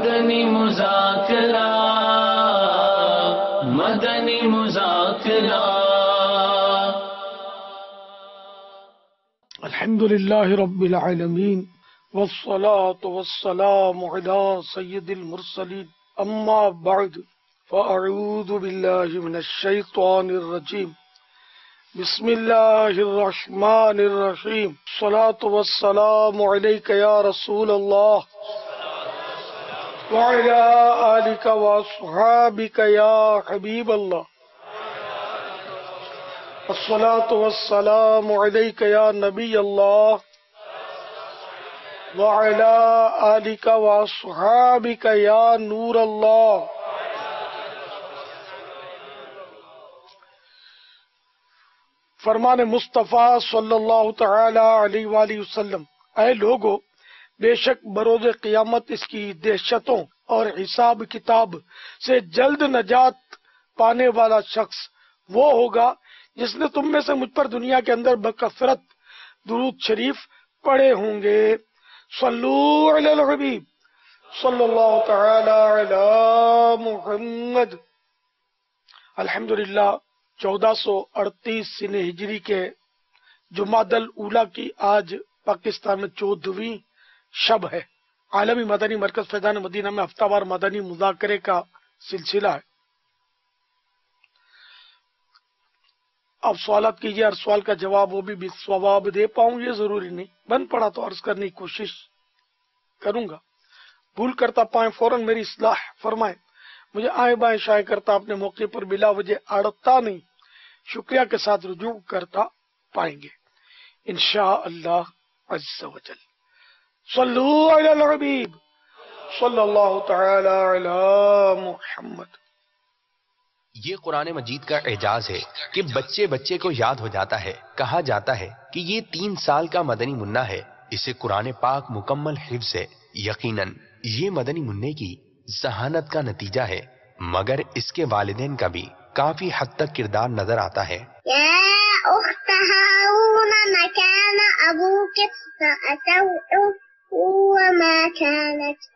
مدنی مذاکرہ مدنی مذاکرہ. الحمد للہ رب العالمین والصلاة والسلام علی سید المرسلین اما بعد فاعوذ باللہ من الشیطان الرجیم بسم اللہ الرحمن الرحیم الصلاة والسلام علیک یا رسول اللہ وعلی آلک واصحابک یا حبیب اللہ الصلاة والسلام علیک یا نبی اللہ وعلی آلک واصحابک یا نور اللہ. فرمان مصطفیٰ صلی اللہ تعالی علیہ وآلہ وسلم: اے لوگو، بے شک بروز قیامت اس کی دہشتوں اور حساب کتاب سے جلد نجات پانے والا شخص وہ ہوگا جس نے تم میں سے مجھ پر دنیا کے اندر بکثرت درود شریف پڑھے ہوں گے. صلو علی الحبیب صلی اللہ تعالی علی محمد. الحمدللہ 1438 سن ہجری کے جمادی الاولیٰ کی آج پاکستان میں 14ویں شب ہے. عالمی مدنی مرکز فیضان مدینہ میں ہفتہ وار مدنی مذاکرے کا سلسلہ ہے. اب سوالات کیجیے، ہر سوال کا جواب وہ بھی ثواب دے پاؤں یہ ضروری نہیں، بن پڑا تو عرض کرنے کی کوشش کروں گا. بھول کرتا پائیں فوراً میری اصلاح فرمائیں. مجھے آئیں بائیں شائع کرتا اپنے موقع پر بلا وجہ اڑتا نہیں، شکریہ کے ساتھ رجوع کرتا پائیں گے انشاءاللہ عز و جل. صلو علی الحبیب صلی اللہ تعالی علی محمد. یہ قرآن مجید کا اعجاز ہے کہ بچے بچے کو یاد ہو جاتا ہے. کہا جاتا ہے کہ یہ 3 سال کا مدنی منا ہے. اسے قرآن پاک مکمل حفظ ہے. یقیناً یہ مدنی منع کی ذہانت کا نتیجہ ہے، مگر اس کے والدین کا بھی کافی حد تک کردار نظر آتا ہے. یا اخت ہارون ما کان ابوک فأسوء وما كانت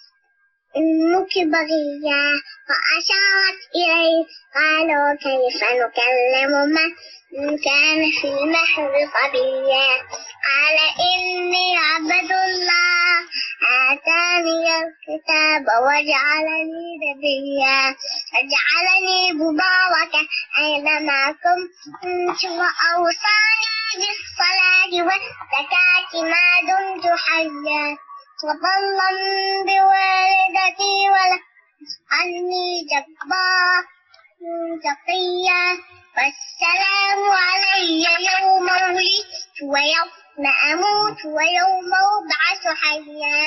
أمك بغيا فأشارت إليه قالوا كيف نكلم من كان في المهد صبيا قال إني عبد الله آتاني الكتاب وجعلني نبيا وجعلني مباركا أينما كنت وأوصاني بالصلاة والزكاة ما دمت حيا وبرا بوالدتي ولم يجعلني جبارا تقيا والسلام علي يوم ولدت ويوم أموت ويوم أبعث حيا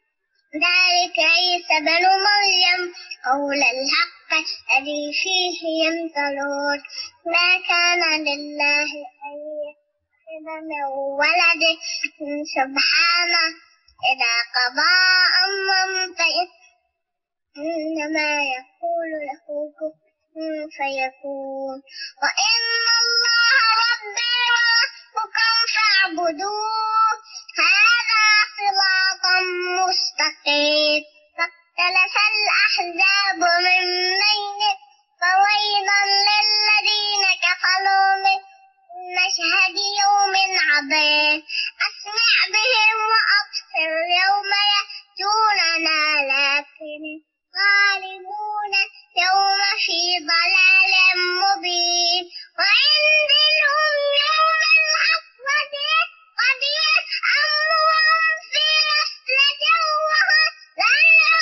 ذلك عيسى بن مريم قول الحق الذي فيه يمترون ما كان لله أن يتخذ من ولد سبحانه إذا قضى أمرا فإنما يقول له كن فيكون وإن الله ربي وربكم فاعبدوه هذا صراط مستقيم. فاختلف الأحزاب من بينهم فويل للذين كفروا من مشهد يوم عظيم أسمع بهم وأبصر يوم يأتوننا لكن غالبون يوم في ضلال مبين وعندهم يوم الحسرة قد يسأمهم في غسلة وهم لا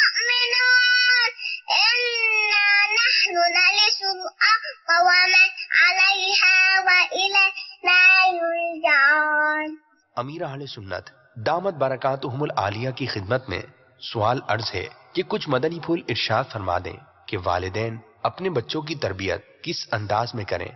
يؤمنون إنا نحن نرث الأرض ومن عليها وإلينا يرجعون. امیر اہل سنت دامت برکاتہم العالیہ کی خدمت میں سوال عرض ہے کہ کچھ مدنی پھول ارشاد فرما دیں کہ والدین اپنے بچوں کی تربیت کس انداز میں کریں.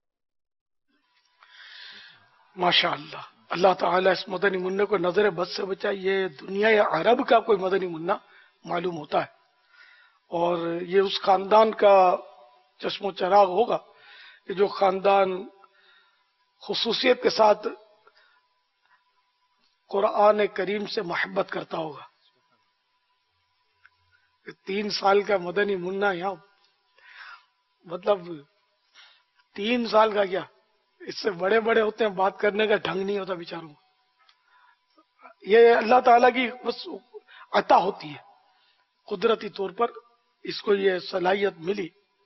ماشاء اللہ، اللہ تعالیٰ اس مدنی منع کو نظر بد سے بچائے. یہ دنیا یا عرب کا کوئی مدنی منع معلوم ہوتا ہے، اور یہ اس خاندان کا چشم و چراغ ہوگا کہ جو خاندان خصوصیت کے ساتھ قرآن کریم سے محبت کرتا ہوگا. 3 سال کا مدنی منا یہاں، مطلب 3 سال کا کیا، اس سے بڑے بڑے ہوتے ہیں، بات کرنے کا ڈھنگ نہیں ہوتا بیچاروں کو. یہ اللہ تعالیٰ کی بس عطا ہوتی ہے، قدرتی طور پر اس کو یہ صلاحیت ملی.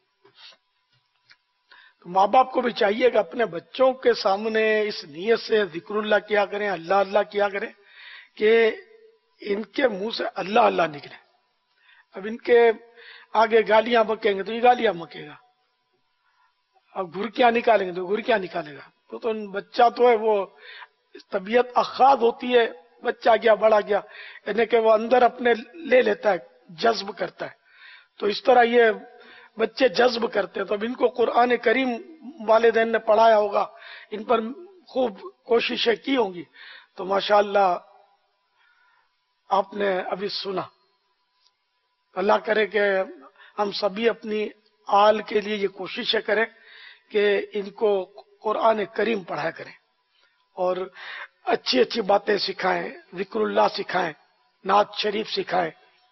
تو ماں باپ کو بھی چاہیے کہ اپنے بچوں کے سامنے اس نیت سے ذکر اللہ کیا کریں، اللہ اللہ کیا کریں کہ ان کے منہ سے اللہ اللہ نکلے. اب ان کے آگے گالیاں بکیں گے تو یہ گالیاں بکے گا، اب گھرکیاں نکالیں گے تو گھرکیاں نکالے گا. تو بچہ تو ہے وہ طبیعت اخاذ ہوتی ہے، بچہ گیا بڑا گیا، یعنی کہ وہ اندر اپنے لے لیتا ہے، جذب کرتا ہے. تو اس طرح یہ بچے جذب کرتے ہیں. تو اب ان کو قرآن کریم والدین نے پڑھایا ہوگا، ان پر خوب کوششیں کی ہوں گی، تو ماشاءاللہ آپ نے ابھی سنا. اللہ کرے کہ ہم سبھی اپنی آل کے لیے یہ کوششیں کریں کہ ان کو قرآن کریم پڑھایا کریں اور اچھی اچھی باتیں سکھائیں، ذکر اللہ سکھائیں، نعت شریف سکھائیں،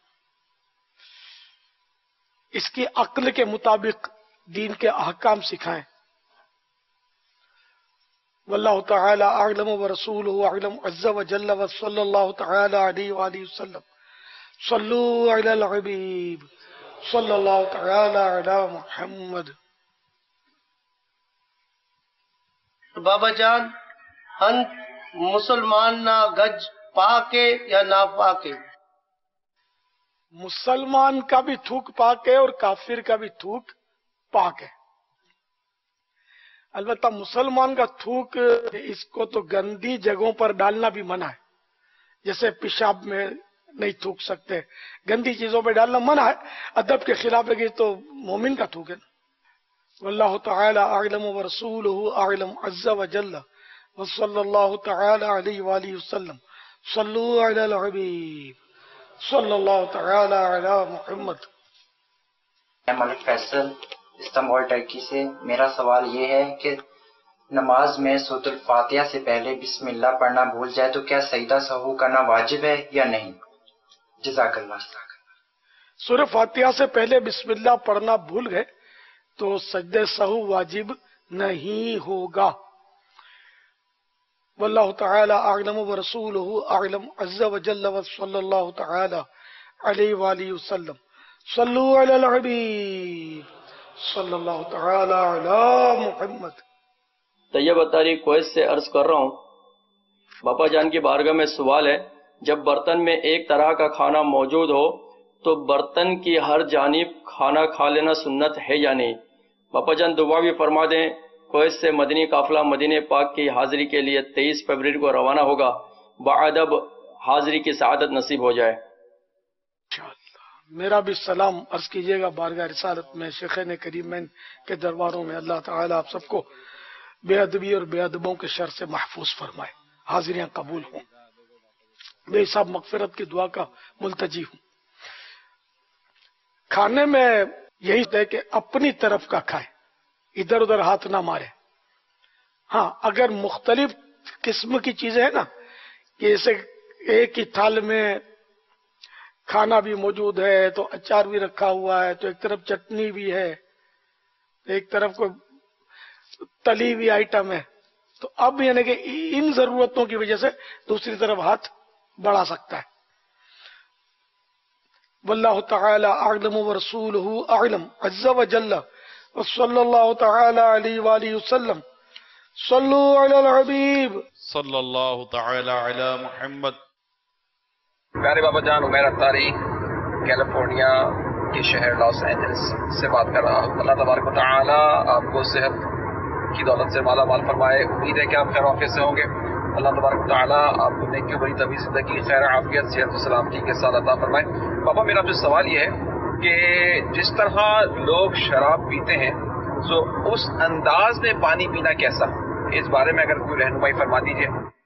اس کی عقل کے مطابق دین کے احکام سکھائیں. واللہ تعالی اعلم ورسولہ اعلم عز وجل وصلی اللہ تعالی علیہ وآلہ وسلم. صلو علی الحبیب صلی اللہ تعالی علی محمد. بابا جان، ہن مسلمان نہ گج پاکے یا نہ پاکے؟ مسلمان کا بھی تھوک پاک ہے اور کافر کا بھی تھوک پاک ہے. البتہ مسلمان کا تھوک اس کو تو گندی جگہوں پر ڈالنا بھی منع ہے، جیسے پیشاب میں نہیں تھوک سکتے، گندی چیزوں پہ ڈالنا منع ہے، ادب کے خلاف ہے، تو مومن کا تھوک ہے. واللہ تعالی اعلم ورسولہ اعلم عز وجل وصلی اللہ تعالی علیہ وآلہ وسلم. صلو علی الحبیب صلی اللہ تعالی علی محمد. میں ملک فیصل استنبول ٹرکی سے. میرا سوال یہ ہے کہ نماز میں سورۃ الفاتحہ سے پہلے بسم اللہ پڑھنا بھول جائے تو کیا سجدہ سہو کرنا واجب ہے یا نہیں؟ جزاک اللہ. سورہ فاتحہ سے پہلے بسم اللہ پڑھنا بھول گئے تو سجدہ سہو واجب نہیں ہوگا. واللہ تعالی اعلم ورسولہ اعلم عز وجل وصلی اللہ تعالی علیہ وآلہ وسلم. صلو علی الحبیب صلی اللہ تعالی علی محمد. طیب اتاری کویت سے عرض کر رہا ہوں. باپا جان کی بارگاہ میں سوال ہے، جب برتن میں ایک طرح کا کھانا موجود ہو تو برتن کی ہر جانب کھانا کھا لینا سنت ہے یا نہیں؟ باپا جان دعا بھی فرما دیں. کویت سے مدنی قافلہ مدینہ پاک کی حاضری کے لیے 23 فروری کو روانہ ہوگا. بعدب حاضری کی سعادت نصیب ہو جائے. میرا بھی سلام عرض کیجیے گا بارگاہ رسالت میں، شیخین کریمین کے درباروں میں. اللہ تعالیٰ آپ سب کو بے ادبی اور بے ادبوں کے شر سے محفوظ فرمائے، حاضریاں قبول ہوں. بے حساب مغفرت کی دعا کا ملتجی ہوں. کھانے میں یہی ہے کہ اپنی طرف کا کھائے، ادھر ادھر ہاتھ نہ مارے. ہاں اگر مختلف قسم کی چیزیں ہیں نا، کہ جیسے ایک ہی تھال میں کھانا بھی موجود ہے تو اچار بھی رکھا ہوا ہے، تو ایک طرف چٹنی بھی ہے، ایک طرف کوئی تلی ہوئی آئٹم ہے، تو اب یعنی کہ ان ضرورتوں کی وجہ سے دوسری طرف ہاتھ بڑھا سکتا ہے. واللہ تعالی اعلم ورسولہ اعلم عز وجل وصلی اللہ تعالی علیہ وآلہ وسلم. صلو علی الحبیب صلی اللہ تعالی علی محمد. پیارے بابا جان، عمیر اختاری کیلیفورنیا کے شہر لاس اینجلس سے بات کر رہا ہوں. اللہ تبارک و تعالی آپ کو صحت کی دولت سے مالا مال فرمائے. امید ہے کہ آپ خیر وافیت سے ہوں گے. اللہ تبارک و تعالی آپ کو نیکی بڑی طویل زندگی، خیر عافیت، صحت و سلامتی کے ساتھ عطا فرمائے. بابا میرا جو سوال یہ ہے کہ جس طرح لوگ شراب پیتے ہیں تو اس انداز میں پانی پینا کیسا، اس بارے میں اگر کوئی رہنمائی فرما دیجیے.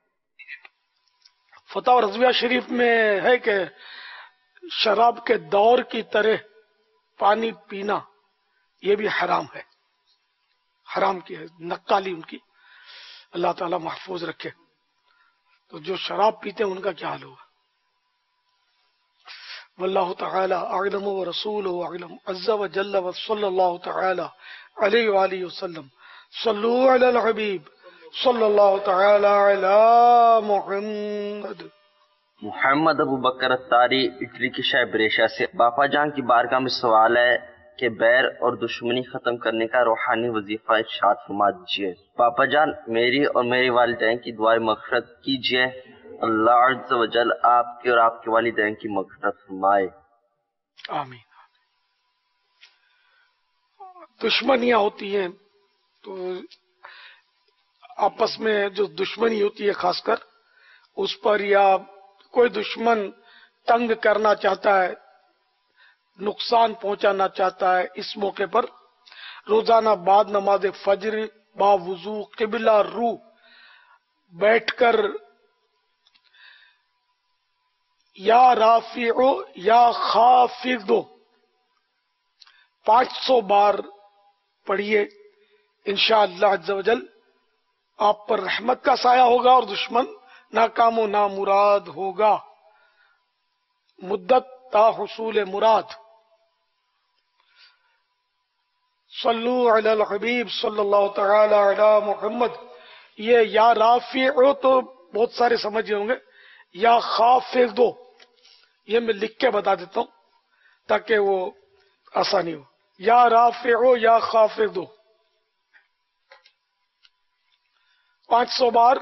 فتح رضویہ شریف میں ہے کہ شراب کے دور کی طرح پانی پینا یہ بھی حرام ہے، حرام کی ہے نقالی ان کی، اللہ تعالی محفوظ رکھے. تو جو شراب پیتے ہیں ان کا کیا حال ہوگا. واللہ تعالی اعلم ورسولہ اعلم عز وجل وصلی اللہ تعالی علیہ وآلہ وسلم. صلو علی الحبیب صلی اللہ تعالی علی محمد. محمد ابو بکر اتاری اٹلی کے شہر بریشہ سے. باپا جان کی بارگاہ میں سوال ہے کہ بیر اور دشمنی ختم کرنے کا روحانی وظیفہ ارشاد فرما دیجیے. باپا جان میری اور میرے والدین کی دعائیں مغفرت کیجیے. اللہ عز و جل آپ کے اور آپ کے والدین کی مغفرت فرمائے. آمین. دشمنیاں ہوتی ہیں تو آپس میں جو دشمنی ہوتی ہے خاص کر اس پر، یا کوئی دشمن تنگ کرنا چاہتا ہے، نقصان پہنچانا چاہتا ہے، اس موقع پر روزانہ بعد نماز فجر باوضو قبلہ رو بیٹھ کر یا رافع یا خافض 500 بار پڑھیے. انشاءاللہ عز و جل آپ پر رحمت کا سایہ ہوگا اور دشمن ناکام و نامراد ہوگا مدت تا حصول مراد. صلو علی الحبیب صلی اللہ تعالی علی محمد. یہ یا رافع تو بہت سارے سمجھ ہوں گے، یا خافض یہ میں لکھ کے بتا دیتا ہوں تاکہ وہ آسانی ہو. یا رافع یا خافض 500 بار.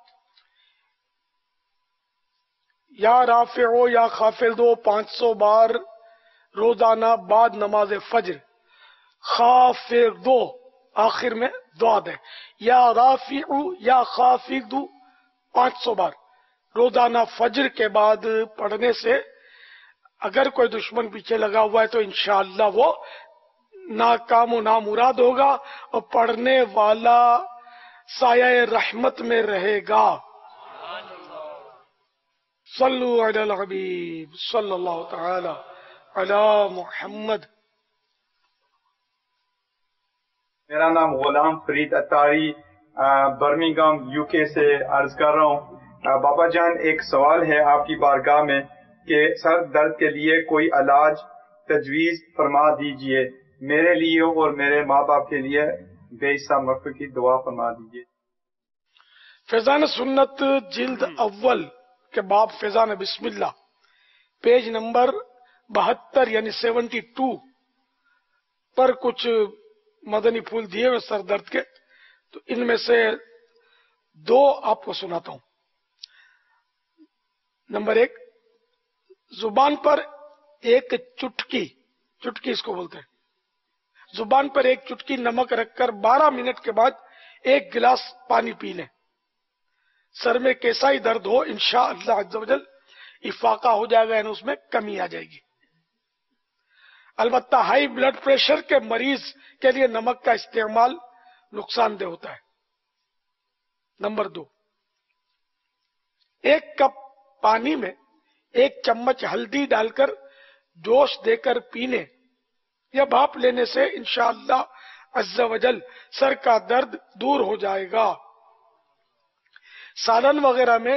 یا رافع یا خافض 500 بار روزانہ بعد نماز فجر. خافض آخر میں دعا ہے. یا رافع یا خافض 500 بار روزانہ فجر کے بعد پڑھنے سے اگر کوئی دشمن پیچھے لگا ہوا ہے تو انشاءاللہ وہ ناکام و نامراد ہوگا اور پڑھنے والا سایہ رحمت میں رہے گا. صلو علی الحبیب صلی اللہ تعالی علی محمد. میرا نام غلام فرید اتاری برمنگھم یو کے سے عرض کر رہا ہوں. بابا جان ایک سوال ہے آپ کی بارگاہ میں کہ سر درد کے لیے کوئی علاج تجویز فرما دیجئے. میرے لیے اور میرے ماں باپ کے لیے بے حصہ مغفرت کی دعا فرما دیجئے. فیضان سنت جلد اول کے باب فیضان بسم اللہ پیج نمبر 72 یعنی 72 پر کچھ مدنی پھول دیے ہوئے سر درد کے، تو ان میں سے 2 آپ کو سناتا ہوں. نمبر 1، زبان پر ایک چٹکی اس کو بولتے ہیں، زبان پر ایک چٹکی نمک رکھ کر 12 منٹ کے بعد 1 گلاس پانی پی لیں. سر میں کیسا ہی درد ہو انشاءاللہ عز و جل افاقہ ہو جائے گا، یعنی اس میں کمی آ جائے گی. البتہ ہائی بلڈ پریشر کے مریض کے لیے نمک کا استعمال نقصان دہ ہوتا ہے. نمبر 2، 1 کپ پانی میں 1 چمچ ہلدی ڈال کر جوش دے کر پینے یا بھاپ لینے سے انشاءاللہ عز و جل سر کا درد دور ہو جائے گا. سالن وغیرہ میں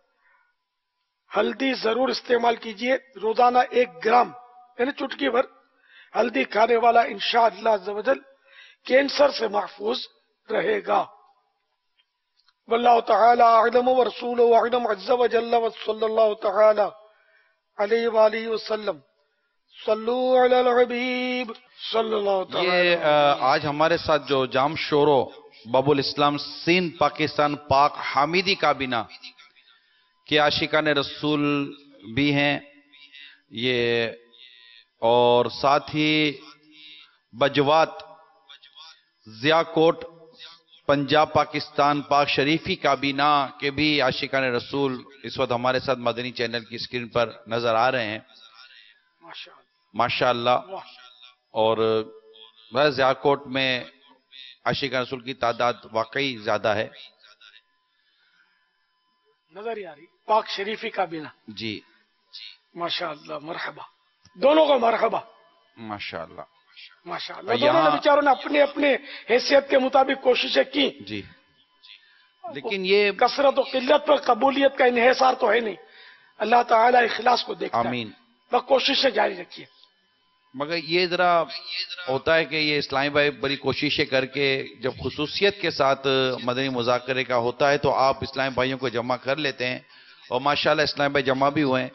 ہلدی ضرور استعمال کیجیے. روزانہ 1 گرام یعنی چٹکی بھر ہلدی کھانے والا انشاءاللہ عز و جل کینسر سے محفوظ رہے گا. واللہ تعالی اعلم ورسولہ اعلم عز و جل وصلی اللہ تعالی علیہ وآلہ وسلم. صلو علی الحبیب صلی اللہ تعالی. یہ آج ہمارے ساتھ جو جام شورو باب الاسلام سندھ پاکستان پاک حامیدی کابینہ کے عاشقان رسول بھی ہیں یہ، اور ساتھ ہی بجوات ضیاء کوٹ پنجاب پاکستان پاک شریفی کابینہ کے بھی عاشقان رسول اس وقت ہمارے ساتھ مدنی چینل کی اسکرین پر نظر آ رہے ہیں ماشاءاللہ. اور ضیاء کوٹ میں عاشقان رسول کی تعداد واقعی زیادہ ہے. نظر ہی آ رہی پاک شریفی کابینہ. جی ماشاءاللہ، مرحبا، دونوں کو مرحبا. ماشاءاللہ ماشاءاللہ. دونوں نے بیچاروں نے اپنے اپنے حیثیت کے مطابق کوششیں کی. جی لیکن یہ کثرت و قلت پر قبولیت کا انحصار تو ہے نہیں، اللہ تعالی اخلاص کو دیکھتا ہے. آمین बस कोशिशें जारी रखिए। मगर ये जरा होता है कि ये इस्लामी भाई बड़ी कोशिशें करके जब खुसूसियत के साथ मदनी मुज़ाकरे का होता है तो आप इस्लामी भाइयों को जमा कर लेते हैं और माशाल्लाह इस्लामी भाई जमा भी हुए हैं।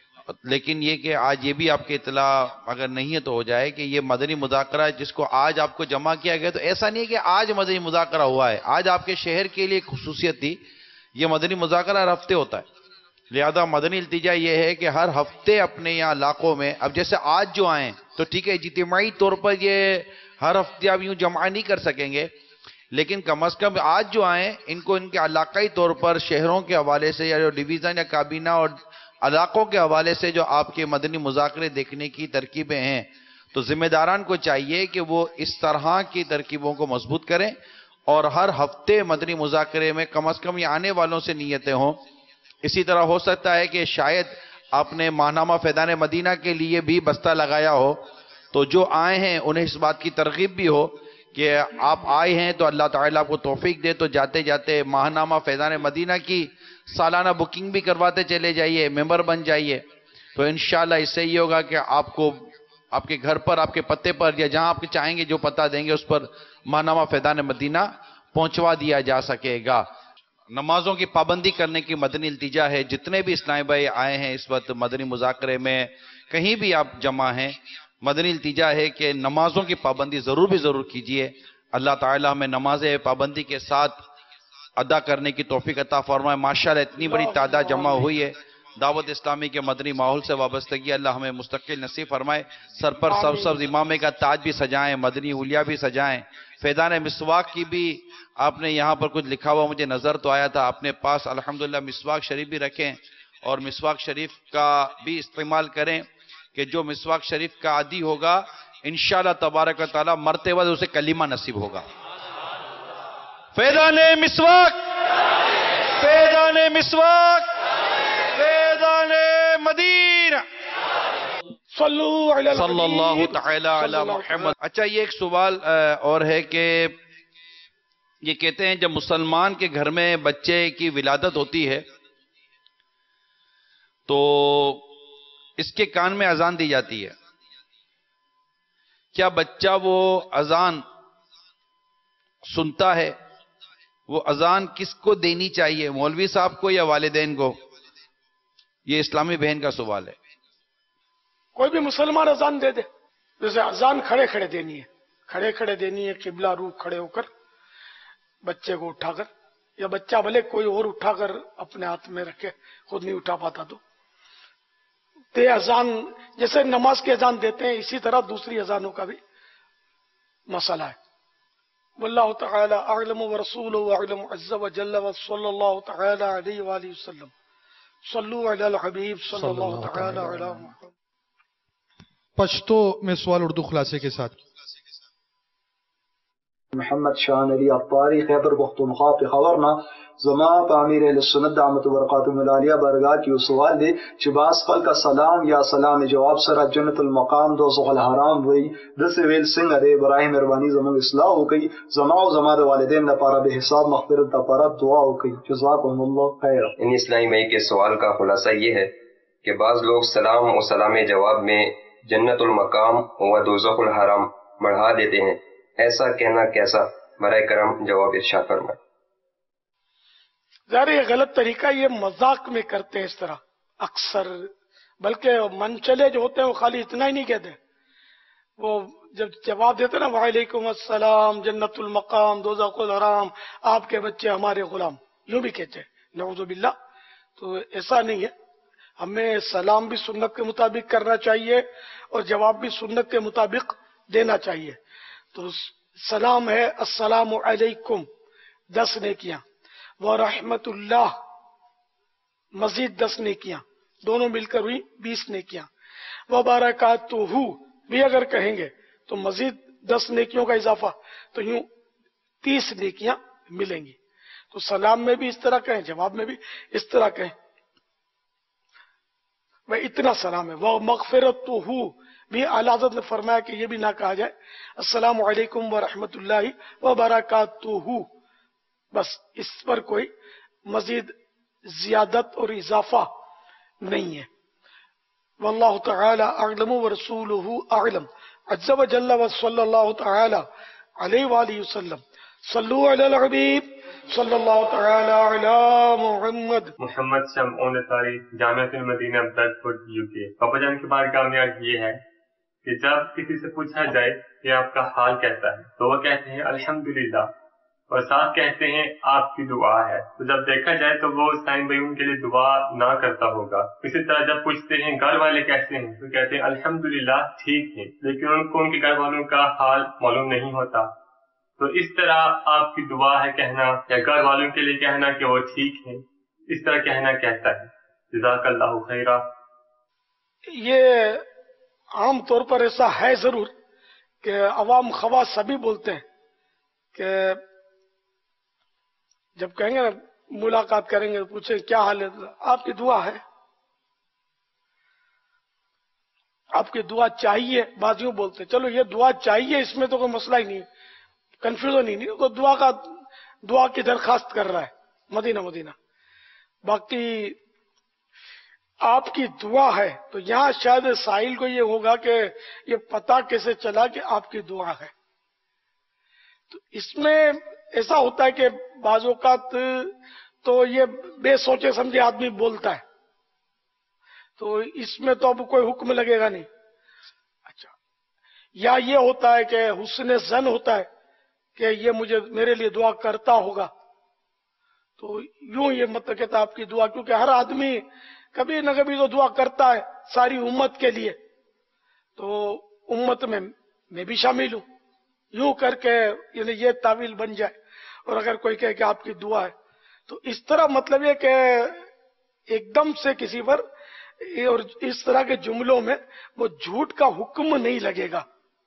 लेकिन ये कि आज ये भी आपकी इतला अगर नहीं है तो हो जाए कि ये मदनी मुज़ाकरा जिसको आज आपको जमा किया गया, तो ऐसा नहीं है कि आज मदनी मुज़ाकरा हुआ है, आज आपके शहर के लिए खुसूसियत थी। ये मदनी मुज़ाकरा हर हफ्ते होता है, लिहाजा मदनी इल्तिजा ये है कि हर हफ्ते अपने यहाँ इलाकों में, अब जैसे आज जो आए तो ठीक है इज्तिमाई तौर पर ये हर हफ्ते आप यूं जमा नहीं कर सकेंगे, लेकिन कम अज कम आज जो आए इनको इनके इलाकाई तौर पर शहरों के हवाले से या जो डिवीज़न या काबीना और इलाकों के हवाले से जो आपके मदनी मुज़ाकरे देखने की तरकीबें हैं, तो जिम्मेदारान को चाहिए कि वो इस तरह की तरकीबों को मजबूत करें और हर हफ्ते मदनी मुज़ाकरे में कम अज कम ये आने वालों से नीयतें हों। इसी तरह हो सकता है कि शायद आपने माहनामा फैज़ान मदीना के लिए भी बस्ता लगाया हो, तो जो आए हैं उन्हें इस बात की तरगीब भी हो कि आप आए हैं तो अल्लाह ताला आपको तौफीक दे, तो जाते जाते माहनामा फैज़ान मदीना की सालाना बुकिंग भी करवाते चले जाइए, मेंबर बन जाइए। तो इंशाल्लाह इससे ये होगा कि आपको आपके घर पर, आपके पते पर या जहां आप चाहेंगे जो पता देंगे उस पर माहनामा फैज़ान मदीना पहुंचवा दिया जा सकेगा। नमाजों की पाबंदी करने की मदनी इल्तिजा है। जितने भी इस्लामी भाई आए हैं इस वक्त मदनी मुज़ाकरे में, कहीं भी आप जमा हैं, मदनी इल्तिजा है कि नमाजों की पाबंदी जरूर कीजिए। अल्लाह ताला हमें नमाज पाबंदी के साथ अदा करने की तौफीक अता फरमाए। माशाल्लाह इतनी बड़ी तादाद जमा हुई है। दावत इस्लामी के मदनी माहौल से वाबस्तगी अल्लाह हमें मुस्तकिल नसीब फरमाए। सर पर सब इमामे का ताज भी सजाएं, मदनी उलिया भी सजाएं। फैज़ान मिसवाक की भी आपने यहाँ पर कुछ लिखा हुआ मुझे नजर तो आया था, अपने पास अल्हम्दुलिल्लाह मिसवाक शरीफ भी रखें और मिसवाक शरीफ का भी इस्तेमाल करें कि जो मिसवाक शरीफ का आदी होगा इंशाअल्लाह तबारक व तआला मरते वक्त उसे कलीमा नसीब होगा। फैज़ान मिसवाक, फैज़ान मिसवाक, फैज़ान मदीना, सल्लल्लाहु तआला अला मुहम्मद। अच्छा, ये एक सवाल और है कि ये कहते हैं जब मुसलमान के घर में बच्चे की विलादत होती है तो इसके कान में अजान दी जाती है, क्या बच्चा वो अजान सुनता है? वो अजान किसको देनी चाहिए, मौलवी साहब को या वालिदैन को? ये इस्लामी बहन का सवाल है। कोई भी मुसलमान अजान दे दे। जैसे अजान खड़े खड़े देनी है, खड़े खड़े देनी है, किबला रूख खड़े होकर बच्चे को उठाकर, या बच्चा भले कोई और उठाकर अपने हाथ में रखे, खुद नहीं उठा पाता तो ते अजान, जैसे नमाज की अजान देते हैं इसी तरह दूसरी अजानों का भी मसला है। वल्लाहु तआला अअलम व रसूलुहु अअलम अज़्ज़ा व जल्ल व सल्लल्लाहु तआला अलैहि व आलिहि वसल्लम। सल्लु अलल हबीब सल्लल्लाहु तआला अला मुहम्मद। पश्तो में सवाल उर्दू खुलासे के साथ। मोहम्मद शाह अली अत्तारी खैबर पख्तूनख्वा पेशावर ना जमा पामीर अहले सुन्नत दामत बरकातुहुम अलिया बरगाह की सवाल दे चिबास कल का सलाम या सलाम जवाब सरा जन्नतुल मकाम दो ज़ुहल हराम वही दस वेल सिंह अरे बराह मेहरबानी जमन इस्लाह हो गई जमाओ जमा दे वालिदैन दा पारा बेहिसाब मगफिरत दा पारा दुआ हो गई। जज़ाकुमुल्लाह खैर। इन इस्लामी भाई के सवाल का खुलासा ये है कि बाज लोग सलाम और सलाम जवाब में जन्नतुल मकाम व दोज़खुल हराम बढ़ा देते हैं, ऐसा कहना कैसा? बराए करम जवाब इरशाद फरमाए। ज़ाहिर ये गलत तरीका, ये मजाक में करते हैं इस तरह अक्सर, बल्कि मनचले जो होते हैं वो खाली इतना ही नहीं कहते, वो जब जवाब देते ना वालेकुम अस्सलाम जन्नतुल मकाम दोज़खुल हराम आपके बच्चे हमारे गुलाम, यूं भी कहते हैं, नऊज़ु बिल्लाह। तो ऐसा नहीं है, हमें सलाम भी सुन्नत के मुताबिक करना चाहिए और जवाब भी सुन्नत के मुताबिक देना चाहिए। तो सलाम है अस्सलामु अलैकुम 10 नेकियां, व रहमतुल्लाह मजीद 10 नेकियां, दोनों मिलकर हुई 20 नेकियां। व बरकातुहू भी अगर कहेंगे तो मजीद 10 नेकियों का इजाफा, तो यूं 30 नेकियां मिलेंगी। तो सलाम में भी इस तरह कहें, जवाब में भी इस तरह कहें, वह इतना सलाम है। वह मगफिरतुहू भी आला हज़रत ने फरमाया कि यह भी ना कहा जाए अस्सलामु अलैकुम व रहमतुल्लाहि व बरकातुहू, बस इस पर कोई मजीद जियादत और इजाफा नहीं है। واللہ تعالی اعلم ورسولہ اعلم عز وجل وصلی اللہ تعالی علیہ وآلہ وسلم. صلو علی الحبیب صلی اللہ تعالی علی محمد. محمد شمعون طاری، جامعۃ المدینہ بریڈفورڈ UK. پاپا جان کی بارگاہ میں عرض یہ ہے کہ جب کسی سے پوچھا جائے کہ آپ کا حال کیسا ہے تو وہ کہتے ہیں الحمدللہ، اور ساتھ کہتے ہیں آپ کی دعا ہے. تو جب دیکھا جائے تو وہ سائن بھائی ان کے لیے دعا نہ کرتا ہوگا. اسی طرح جب پوچھتے ہیں گھر والے کیسے ہیں تو کہتے ہیں الحمدللہ ٹھیک ہیں، لیکن ان کو ان کے گھر والوں کا حال معلوم نہیں ہوتا. تو اس طرح آپ کی دعا ہے کہنا یا گھر والوں کے لیے کہنا کہ وہ ٹھیک ہیں، اس طرح کہنا کیسا ہے؟ جزاک اللہ خیرہ. یہ عام طور پر ایسا ہے ضرور کہ عوام خواص سبھی بولتے ہیں کہ جب کہیں گے نا ملاقات کریں گے پوچھیں کیا حال ہے، آپ کی دعا ہے، آپ کی دعا چاہیے. بعض یوں بولتے چلو یہ دعا چاہیے، اس میں تو کوئی مسئلہ ہی نہیں ہے، کنفیوژن ہی نہیں. تو دعا کی درخواست کر رہا ہے مدینہ. باقی آپ کی دعا ہے تو یہاں شاید سائل کو یہ ہوگا کہ یہ پتہ کیسے چلا کہ آپ کی دعا ہے. تو اس میں ایسا ہوتا ہے کہ بعض اوقات تو یہ بے سوچے سمجھے آدمی بولتا ہے، تو اس میں تو اب کوئی حکم لگے گا نہیں. اچھا، یا یہ ہوتا ہے کہ حسن ظن ہوتا ہے کہ یہ میرے لیے دعا کرتا ہوگا، تو یوں یہ مطلب کہتا آپ کی دعا، کیونکہ ہر آدمی کبھی نہ کبھی تو دعا کرتا ہے ساری امت کے لیے، تو امت میں بھی شامل ہوں، یوں کر کے یعنی یہ تعویل بن جائے. اور اگر کوئی کہے کہ آپ کی دعا ہے تو اس طرح مطلب یہ کہ ایک دم سے کسی پر اور اس طرح کے جملوں میں وہ جھوٹ کا حکم نہیں لگے گا.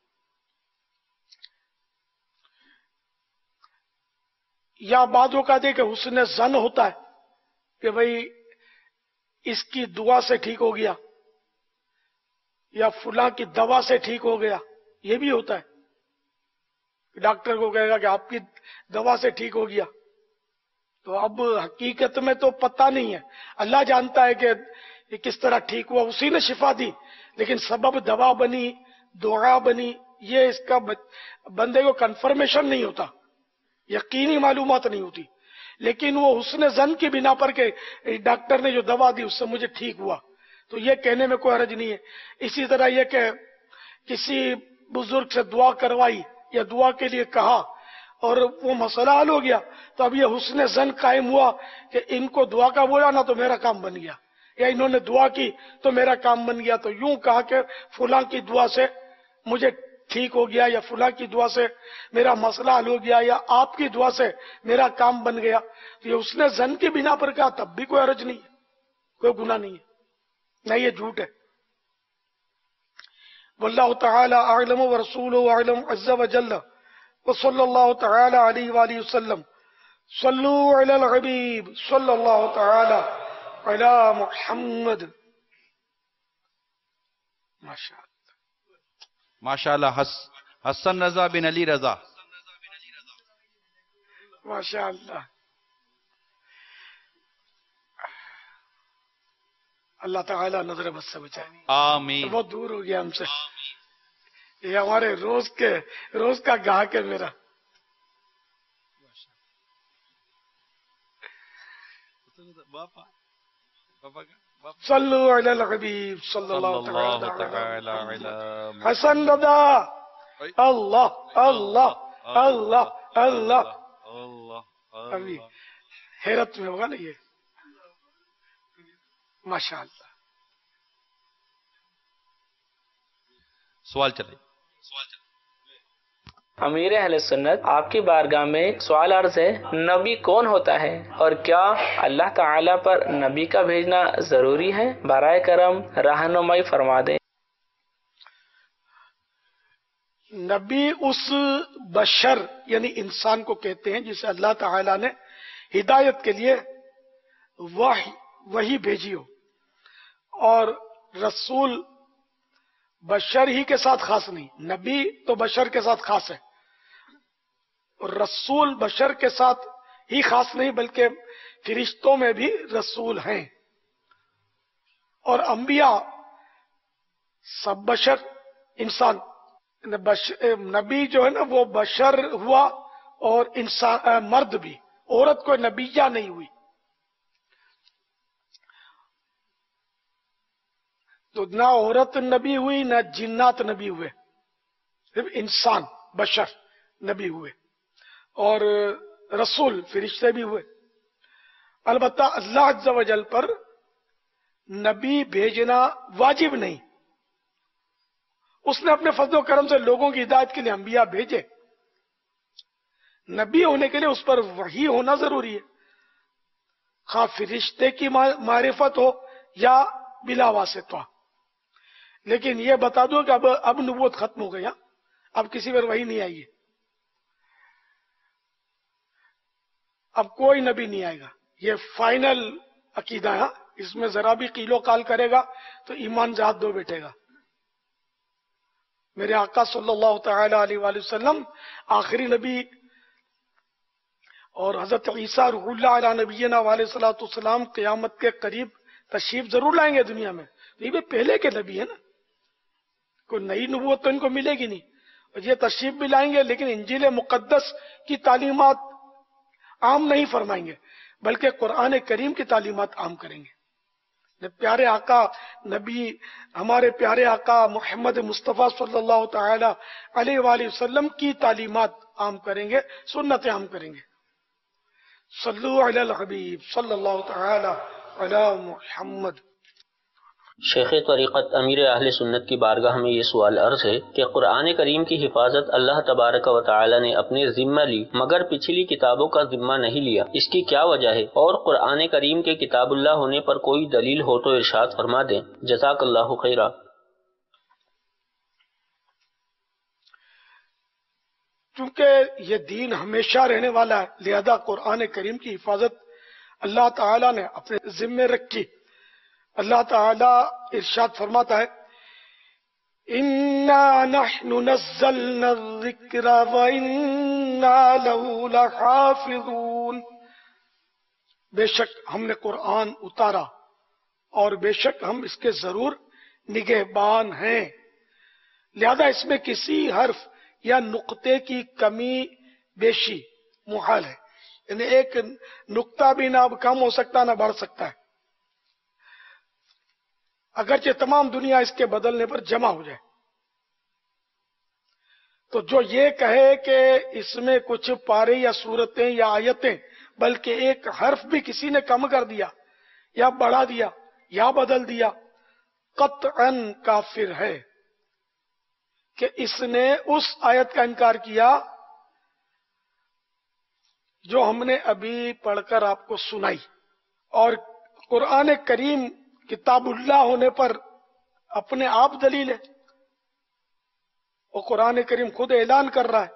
یا بعض اوقات ہے کہ حسن ظن ہوتا ہے کہ بھئی اس کی دعا سے ٹھیک ہو گیا یا فلاں کی دوا سے ٹھیک ہو گیا. یہ بھی ہوتا ہے، ڈاکٹر کو کہے گا کہ آپ کی دوا سے ٹھیک ہو گیا، تو اب حقیقت میں تو پتہ نہیں ہے، اللہ جانتا ہے کہ یہ کس طرح ٹھیک ہوا، اسی نے شفا دی، لیکن سبب دوا بنی، دعا بنی، یہ اس کا بندے کو کنفرمیشن نہیں ہوتا، یقینی معلومات نہیں ہوتی. لیکن وہ حسن ظن کی بنا پر کہ ڈاکٹر نے جو دوا دی اس سے مجھے ٹھیک ہوا، تو یہ کہنے میں کوئی حرج نہیں ہے. اسی طرح یہ کہ کسی بزرگ سے دعا کروائی یا دعا کے لیے کہا اور وہ مسئلہ حل ہو گیا، تو اب یہ حسن ظن قائم ہوا کہ ان کو دعا کا بولا نا تو میرا کام بن گیا، یا انہوں نے دعا کی تو میرا کام بن گیا. تو یوں کہا کہ فلاں کی دعا سے مجھے ٹھیک ہو گیا، یا فلاں کی دعا سے میرا مسئلہ حل ہو گیا، یا آپ کی دعا سے میرا کام بن گیا. تو یہ اس نے ظن کی بنا پر کہا تب بھی کوئی حرج نہیں ہے، کوئی گناہ نہیں ہے، نہ یہ جھوٹ ہے. واللہ تعالی اعلم ورسولہ اعلم عز وجل وصلی اللہ تعالی علیہ وآلہ وسلم. صلو علی الحبیب صلی اللہ تعالی علی محمد. ماشاءاللہ. حسن رضا بن علی رضا. ماشاءاللہ. اللہ تعالیٰ نظر بد سے بچائے. آمین. بہت دور ہو گیا ہم سے، یہ ہمارے روز کا گاہک ہے میرا. صلو علی الحبیب صلی اللہ تعالی علی حسن رضا. اللہ اللہ اللہ اللہ. ابھی حیرت میں ہوگا نا یہ. ماشاء اللہ. سوال چلے. امیر اہل سنت، آپ کی بارگاہ میں سوال عرض ہے، نبی کون ہوتا ہے اور کیا اللہ تعالی پر نبی کا بھیجنا ضروری ہے؟ برائے کرم رہنمائی فرما دیں. نبی اس بشر یعنی انسان کو کہتے ہیں جسے اللہ تعالی نے ہدایت کے لیے وحی بھیجی ہو، اور رسول بشر ہی کے ساتھ خاص نہیں، نبی تو بشر کے ساتھ خاص ہے، اور رسول بشر کے ساتھ ہی خاص نہیں بلکہ فرشتوں میں بھی رسول ہیں، اور انبیاء सब बशर इंसान, नबी जो है ना वो बशर हुआ और इंसान मर्द भी, औरत कोई नबीया नहीं हुई। तो ना औरत नबी हुई ना जिन्नात नबी हुए, सिर्फ इंसान बशर नबी हुए और रसूल फरिश्ते भी हुए। अलबत्ता अल्लाह अज़्ज़ा व जल पर नबी भेजना वाजिब नहीं, उसने अपने फज़्ल व करम से लोगों की हिदायत के लिए अंबिया भेजे। नबी होने के लिए उस पर वही होना जरूरी है, खा फरिश्ते की मारिफत हो या बिला वासिता। लेकिन ये बता दो कि अब नबूवत खत्म हो गया, अब किसी पर वही नहीं आई है, अब कोई नबी नहीं आएगा। ये फाइनल अकीदा है, इसमें जरा भी कीलो काल करेगा तो ईमान से हाथ धो बैठेगा। मेरे आका सल्लल्लाहु तआला अलैहि वसल्लम आखिरी नबी और हजरत ईसा रूहुल्लाह अला नबीना अलैहि सलाम क़यामत के करीब तशरीफ जरूर लाएंगे दुनिया में। तो ये पहले के नबी है ना, कोई नई नबूवत तो इनको मिलेगी नहीं। और ये तशरीफ भी लाएंगे लेकिन इंजील मुकद्दस की तालीमात आम नहीं फरमाएंगे, बल्कि कुरान करीम की तालीमात आम करेंगे। प्यारे आका नबी, हमारे प्यारे आका मोहम्मद मुस्तफ़ा सल्लल्लाहु तआला अलैहि वसल्लम की तालीमात आम करेंगे, सुन्नतें आम करेंगे। सल्लु अलल हबीब सल्लल्लाहु तआला अला मुहम्मद। शेख तरीक़त अमीर अहले सुन्नत की बारगाह में ये सवाल अर्ज है कि कुरान करीम की हिफाजत अल्लाह तबारक व तआला ने अपने जिम्मा ली मगर पिछली किताबों का जिम्मा नहीं लिया, इसकी क्या वजह है? और कुरान करीम के किताबुल्लाह होने पर कोई दलील हो तो इरशाद फरमा दें, जज़ाकल्लाहु खैरा। चूंकि ये दीन हमेशा रहने वाला है, लिहाजा कुरान करीम की हिफाजत अल्लाह ताला ने अपने जिम्मे रखी। अल्लाह ताला इरशाद फरमाता है, इन्ना नहनु नज़्ज़लना ज़िक्र व इन्ना लहू लहाफ़िज़ून। बेशक हमने कुरान उतारा और बेशक हम इसके जरूर निगहबान हैं। लिहाजा इसमें किसी हर्फ या नुक्ते की कमी बेशी मुहाल है, यानी एक नुक्ता भी ना कम हो सकता ना बढ़ सकता है, अगरचे तमाम दुनिया इसके बदलने पर जमा हो जाए। तो जो ये कहे कि इसमें कुछ पारे या सूरतें या आयतें, बल्कि एक हर्फ भी किसी ने कम कर दिया या बढ़ा दिया या बदल दिया, कतअन काफिर है कि इसने उस आयत का इनकार किया जो हमने अभी पढ़कर आपको सुनाई। और कुरान करीम किताबुल्लाह होने पर अपने आप दलील है, और कुरान करीम खुद ऐलान कर रहा है।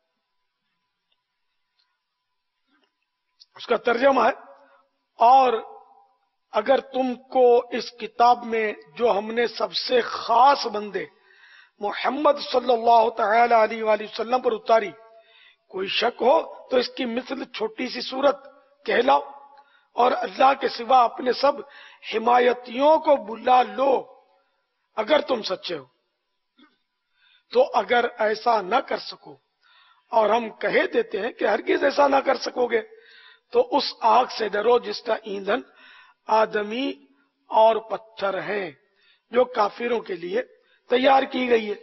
उसका तर्जमा है, और अगर तुमको इस किताब में जो हमने सबसे खास बंदे मोहम्मद सल्लल्लाहु तआला अलैहि वसल्लम पर उतारी कोई शक हो तो इसकी मिसल छोटी सी सूरत कहलाओ और अल्लाह के सिवा अपने सब हिमायतियों को बुला लो अगर तुम सच्चे हो। तो अगर ऐसा न कर सको, और हम कहे देते हैं कि हरगिज ऐसा ना कर सकोगे, तो उस आग से डरो जिसका ईंधन आदमी और पत्थर हैं, जो काफिरों के लिए तैयार की गई है।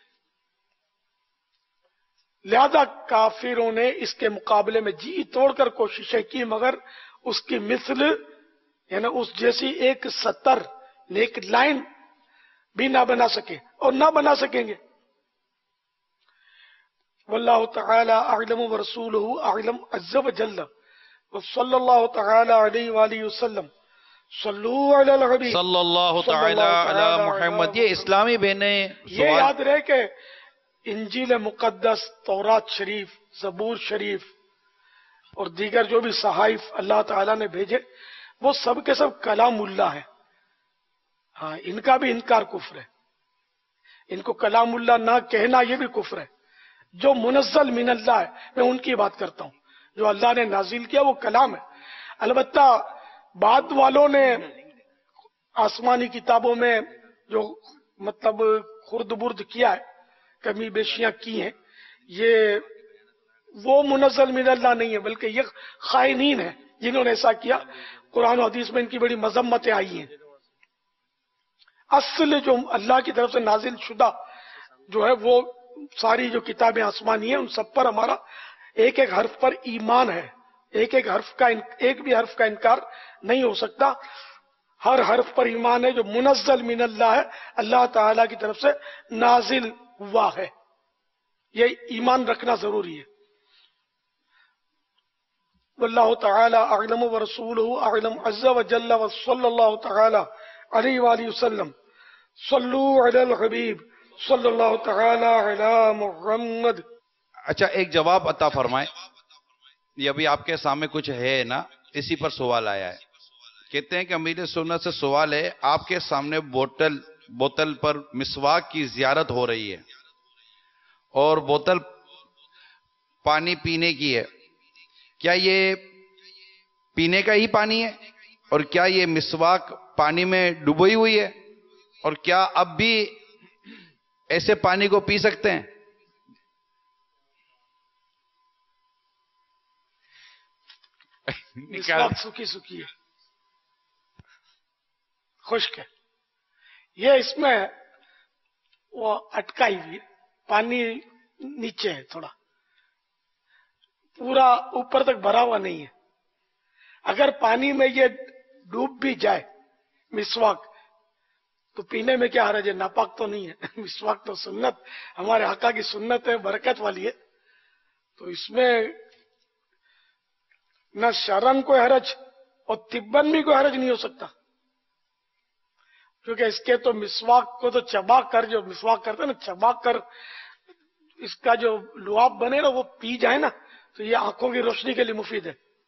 लिहाजा काफिरों ने इसके मुकाबले में जी तोड़कर कोशिशें की, मगर उसकी मिसल यानी उस जैसी एक सतर, एक लाइन भी ना बना सके और ना बना सकेंगे। वल्लाहु तआला अअलम व रसूलुहु अअलम अज़्ज़ा व जल्ल व सल्लल्लाहु तआला अलैहि व आलिहि वसल्लम सल्लू अलल हबीब सल्लल्लाहु तआला अला मुहम्मद। ये इस्लामी बहनें ये याद रहे कि इंजील मुकद्दस, तौरात शरीफ, ज़बूर शरीफ और दीगर जो भी सहाइफ अल्लाह ताला ने भेजे वो सब के सब कलामुल्लाह है। हाँ, इनका भी इनकार कुफ्र है, इनको कलामुल्लाह ना कहना ये भी कुफ्र है। जो मुनज़्ज़ल मिनल्लाह है, मैं उनकी बात करता हूँ, जो अल्लाह ने नाजिल किया वो कलाम है। अलबत्ता बाद वालों ने आसमानी किताबों में जो مطلب خرد برد کیا ہے، کمی بیشیاں کی ہیں، یہ وہ منزل من اللہ نہیں ہے، بلکہ یہ خائنین ہیں جنہوں نے ایسا کیا. قرآن و حدیث میں ان کی بڑی مذمتیں آئی ہیں. اصل جو اللہ کی طرف سے نازل شدہ جو ہے وہ ساری جو کتابیں آسمانی ہیں ان سب پر ہمارا ایک ایک حرف پر ایمان ہے. ایک بھی حرف کا انکار نہیں ہو سکتا. ہر حرف پر ایمان ہے جو منزل من اللہ ہے، اللہ تعالی کی طرف سے نازل ہوا ہے. یہ ایمان رکھنا ضروری ہے. واللہ تعالی اعلم ورسولہ اعلم عز وجل وصلی اللہ تعالی علیہ وآلہ وسلم. صلو علی الحبیب صلی اللہ تعالی علی محمد. اچھا ایک جواب عطا فرمائیں. یہ ابھی آپ کے سامنے کچھ ہے نا، اسی پر سوال آیا ہے. کہتے ہیں کہ امیر سنت سے سوال ہے، آپ کے سامنے بوتل پر مسواک کی زیارت ہو رہی ہے اور بوتل پانی پینے کی ہے. کیا یہ پینے کا ہی پانی ہے اور کیا یہ مسواک پانی میں ڈبوئی ہوئی ہے اور کیا اب بھی ایسے پانی کو پی سکتے ہیں؟ مسواک سوکھی سوکھی ہے، خشک ہے. یہ اس میں وہ اٹکائی ہوئی پانی نیچے ہے، تھوڑا پورا اوپر تک بھرا ہوا نہیں ہے. اگر پانی میں یہ ڈوب بھی جائے مسواک تو پینے میں کیا حرج ہے؟ ناپاک تو نہیں ہے. مسواک تو سنت، ہمارے آقا کی سنت ہے، برکت والی ہے. تو اس میں نہ شرن کوئی حرج اور طبن بھی کوئی حرج نہیں ہو سکتا، کیونکہ اس کے تو مسواک کو تو چبا کر، جو مسواک کرتے ہیں نا، چبا کر اس کا جو لعاب بنے نا وہ پی جائے نا، تو یہ آنکھوں کی روشنی کے لیے مفید ہے.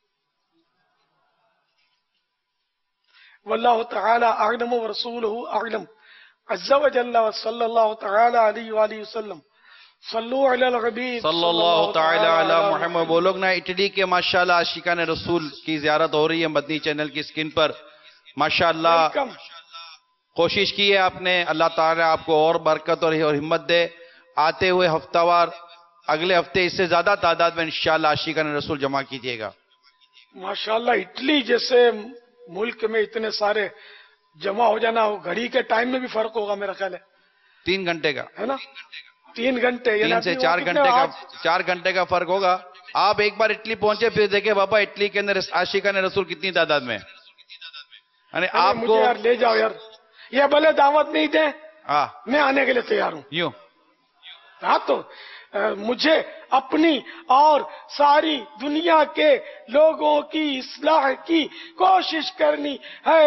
واللہ تعالی اعلم ورسولہ اعلم عز وجل وصلی اللہ تعالی علیہ وآلہ وسلم. صلو علی الحبیب صلی اللہ تعالی علی محمد. وہ لوگ نا اٹلی کے ماشاءاللہ عاشقان رسول کی زیارت ہو رہی ہے مدنی چینل کی اسکرین پر. ماشاءاللہ کوشش کی ہے آپ نے، اللہ تعالی آپ کو اور برکت اور ہمت دے. آتے ہوئے ہفتہ وار اگلے ہفتے اس سے زیادہ تعداد میں انشاءاللہ عاشقان رسول جمع کیجیے گا. ماشاءاللہ اٹلی جیسے ملک میں اتنے سارے جمع ہو جانا، وہ گھڑی کے ٹائم میں بھی فرق ہوگا میرا خیال ہے. 3 گھنٹے کا ہے نا، 3 گھنٹے 3 سے 4 گھنٹے کا فرق ہوگا. آپ ایک بار اٹلی پہنچے پھر دیکھیں بابا اٹلی کے اندر عاشقان رسول کتنی تعداد میں. یعنی آپ کو یار لے جاؤ یار، یہ بھلے دعوت نہیں دیں، میں آنے کے لیے تیار ہوں. یوں ہاں تو مجھے اپنی اور ساری دنیا کے لوگوں کی اصلاح کی کوشش کرنی ہے.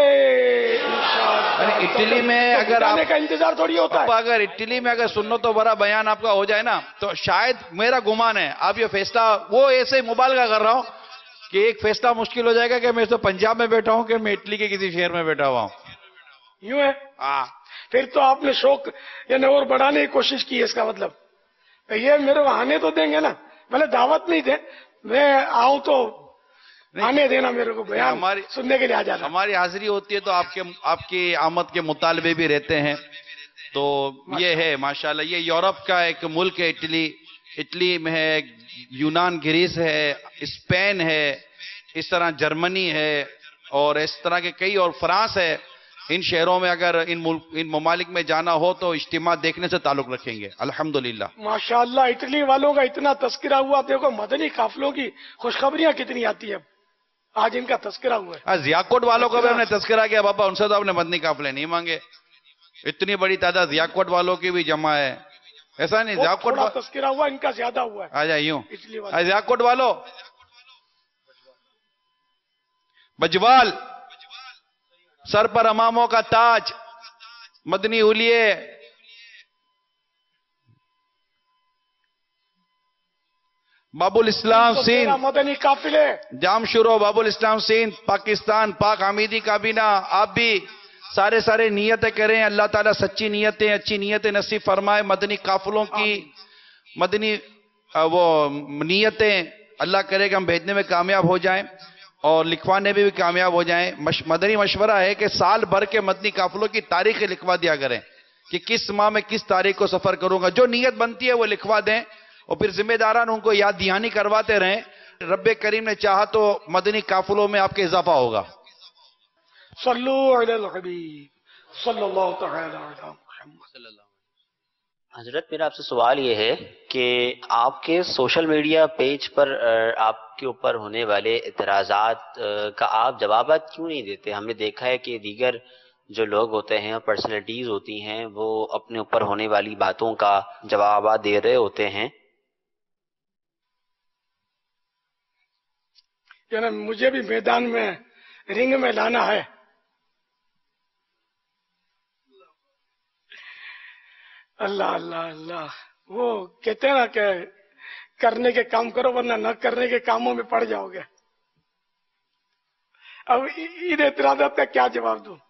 اٹلی میں اگر آپ کا انتظار تھوڑی ہوتا ہے. اگر اٹلی میں اگر سنت و برا بیان آپ کا ہو جائے نا تو شاید میرا گمان ہے آپ یہ فیصلہ، وہ ایسے مبالغہ کر رہا ہوں کہ ایک فیصلہ مشکل ہو جائے گا کہ میں تو پنجاب میں بیٹھا ہوں کہ میں اٹلی کے کسی شہر میں بیٹھا ہوا ہوں. یوں ہے. پھر تو آپ نے شوق یعنی اور بڑھانے کی کوشش کی ہے، اس کا مطلب یہ میرے کو آنے تو دیں گے نا، بھلے دعوت نہیں دیں، میں آؤں تو آنے دینا میرے کو، بیان سننے کے لیے آ جانا. ہماری حاضری ہوتی ہے تو آپ کی آمد کے مطالبے بھی رہتے ہیں. تو یہ ہے ماشاءاللہ. یہ یورپ کا ایک ملک ہے اٹلی میں ہے، یونان گریس ہے، اسپین ہے، اس طرح جرمنی ہے اور اس طرح کے کئی، اور فرانس ہے. ان شہروں میں اگر ان ممالک میں جانا ہو تو اجتماع دیکھنے سے تعلق رکھیں گے الحمدللہ. ماشاءاللہ اٹلی والوں کا اتنا تذکرہ ہوا، دیکھو مدنی قافلوں کی خوشخبریاں کتنی آتی ہے. آج ان کا تذکرہ ہوا ہے. ضیاکوٹ والوں کا بھی ہم نے تذکرہ کیا بابا، ان سے تو آپ نے مدنی قافلے نہیں مانگے. اتنی بڑی تعداد ضیاکوٹ والوں کی بھی جمع ہے، ایسا نہیں. ضیاکوٹ تذکرہ ہوا، ان کا زیادہ ہوا ہے. آ جائے یوں ضیاکوٹ والوں. بجوال سر پر اماموں کا تاج، مدنی اولیے، باب الاسلام سندھ مدنی قافلے، جام شروع باب الاسلام سندھ پاکستان، پاک حمیدی کابینہ. آپ بھی سارے نیتیں کریں، اللہ تعالیٰ سچی نیتیں اچھی نیتیں نصیب فرمائے. مدنی قافلوں کی مدنی وہ نیتیں اللہ کرے کہ ہم بھیجنے میں کامیاب ہو جائیں اور لکھوانے میں بھی کامیاب ہو جائیں. مدنی مشورہ ہے کہ سال بھر کے مدنی قافلوں کی تاریخیں لکھوا دیا کریں کہ کس ماہ میں کس تاریخ کو سفر کروں گا. جو نیت بنتی ہے وہ لکھوا دیں اور پھر ذمہ داران ان کو یاد دہانی کرواتے رہیں. رب کریم نے چاہا تو مدنی قافلوں میں آپ کے اضافہ ہوگا. صلو علی الحبیب صلی اللہ تعالی علی محمد. حضرت میرا آپ سے سوال یہ ہے کہ آپ کے سوشل میڈیا پیج پر آپ کے اوپر ہونے والے اعتراضات کا آپ جوابات کیوں نہیں دیتے؟ ہم نے دیکھا ہے کہ دیگر جو لوگ ہوتے ہیں پرسنالٹیز ہوتی ہیں وہ اپنے اوپر ہونے والی باتوں کا جوابات دے رہے ہوتے ہیں. یعنی مجھے بھی میدان میں رنگ میں لانا ہے. اللہ اللہ اللہ. وہ کہتے ہیں نا کہ کرنے کے کام کرو ورنہ نہ کرنے کے کاموں میں پڑ جاؤ گے. اب ان اعتراضات کا کیا جواب دوں؟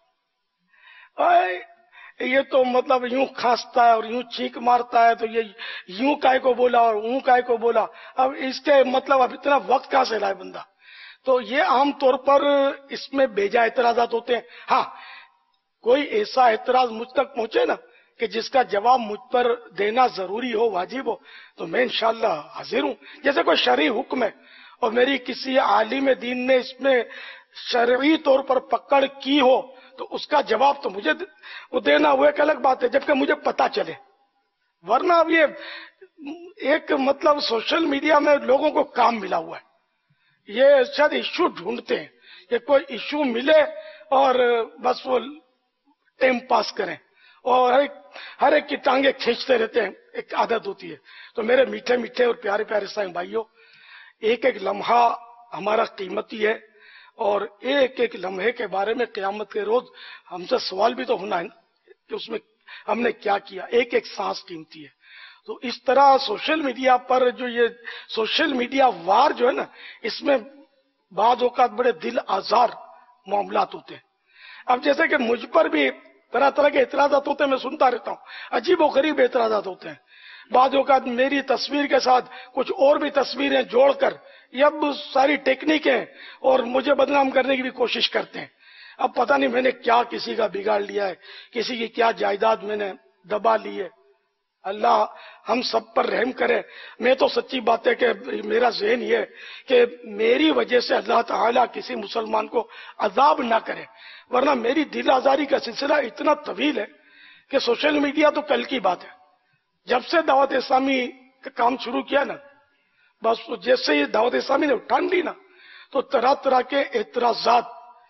یہ تو مطلب یوں کھانستا ہے اور یوں چیخ مارتا ہے تو یہ یوں کائے کو بولا اور اوں کائے کو بولا. اب اس کے مطلب اب اتنا وقت کہاں سے لائے بندہ؟ تو یہ عام طور پر اس میں بیجا اعتراضات ہوتے ہیں. ہاں کوئی ایسا اعتراض مجھ تک پہنچے نا کہ جس کا جواب مجھ پر دینا ضروری ہو، واجب ہو، تو میں انشاءاللہ حاضر ہوں. جیسے کوئی شرعی حکم ہے اور میری کسی عالم دین نے اس میں شرعی طور پر پکڑ کی ہو تو اس کا جواب تو مجھے وہ دینا وہ ایک الگ بات ہے، جبکہ مجھے پتا چلے. ورنہ اب یہ ایک مطلب سوشل میڈیا میں لوگوں کو کام ملا ہوا ہے. یہ شاید ایشو ڈھونڈتے ہیں کہ کوئی ایشو ملے اور بس وہ ٹائم پاس کریں اور ہر ایک کی ٹانگیں کھینچتے رہتے ہیں. ایک عادت ہوتی ہے. تو میرے میٹھے میٹھے اور پیارے پیارے سائیں بھائیوں، ایک ایک لمحہ ہمارا قیمتی ہے اور ایک ایک لمحے کے بارے میں قیامت کے روز ہم سے سوال بھی تو ہونا ہے کہ اس میں ہم نے کیا کیا. ایک ایک سانس قیمتی ہے. تو اس طرح سوشل میڈیا پر جو یہ سوشل میڈیا وار جو ہے نا، اس میں بعض اوقات بڑے دل آزار معاملات ہوتے ہیں. اب جیسے کہ مجھ پر بھی طرح طرح کے اعتراضات ہوتے ہیں، میں سنتا رہتا ہوں. عجیب و غریب اعتراضات ہوتے ہیں. بعض اوقات میری تصویر کے ساتھ کچھ اور بھی تصویریں جوڑ کر یہ اب ساری ٹیکنیکیں اور مجھے بدنام کرنے کی بھی کوشش کرتے ہیں. اب پتہ نہیں میں نے کیا کسی کا بگاڑ لیا ہے، کسی کی کیا جائیداد میں نے دبا لی ہے. اللہ ہم سب پر رحم کرے. میں تو سچی بات ہے کہ میرا ذہن یہ ہے کہ میری وجہ سے اللہ تعالیٰ کسی مسلمان کو عذاب نہ کرے، ورنہ میری دل آزاری کا سلسلہ اتنا طویل ہے کہ سوشل میڈیا تو کل کی بات ہے. جب سے دعوت اسلامی کا کام شروع کیا نا، بس جیسے یہ دعوت اسلامی نے اٹھان لی نا تو طرح طرح کے اعتراضات،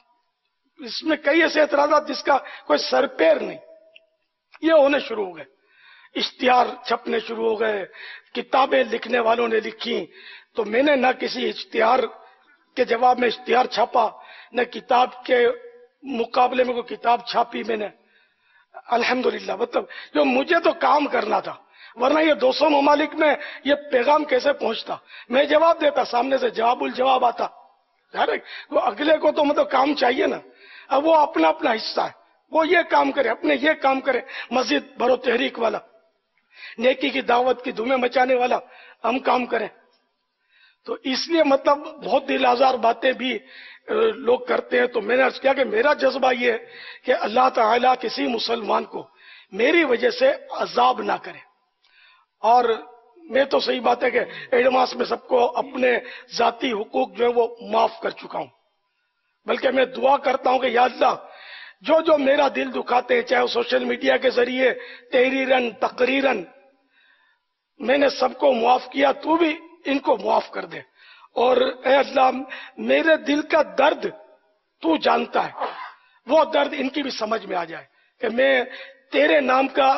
اس میں کئی ایسے اعتراضات جس کا کوئی سر پیر نہیں، یہ ہونے شروع ہو گئے. اشتہار چھپنے شروع ہو گئے. کتابیں لکھنے والوں نے لکھی تو میں نے نہ کسی اشتہار کے جواب میں اشتہار چھاپا، نہ کتاب کے مقابلے میں کوئی کتاب چھاپی میں نے. الحمدللہ مطلب جو مجھے تو کام کرنا تھا، ورنہ یہ 200 ممالک میں یہ پیغام کیسے پہنچتا؟ میں جواب دیتا، سامنے سے جواب الجواب آتا. وہ اگلے کو تو مطلب کام چاہیے نا. اب وہ اپنا اپنا حصہ ہے، وہ یہ کام کرے، اپنے یہ کام کرے. مسجد بھرو تحریک والا، نیکی کی دعوت کی دھومیں مچانے والا ہم کام کریں. تو اس لیے مطلب بہت دل آزار باتیں بھی لوگ کرتے ہیں. تو میں نے عرض کیا کہ میرا جذبہ یہ ہے کہ اللہ تعالیٰ کسی مسلمان کو میری وجہ سے عذاب نہ کرے. اور میں تو صحیح بات ہے کہ ایڈوانس میں سب کو اپنے ذاتی حقوق جو ہے وہ معاف کر چکا ہوں. بلکہ میں دعا کرتا ہوں کہ یا اللہ جو جو میرا دل دکھاتے ہیں، چاہے وہ سوشل میڈیا کے ذریعے تحریراً تقریراً، میں نے سب کو معاف کیا، تو بھی ان کو معاف کر دے. اور اے اللہ میرے دل کا درد تو جانتا ہے، وہ درد ان کی بھی سمجھ میں آ جائے کہ میں تیرے نام کا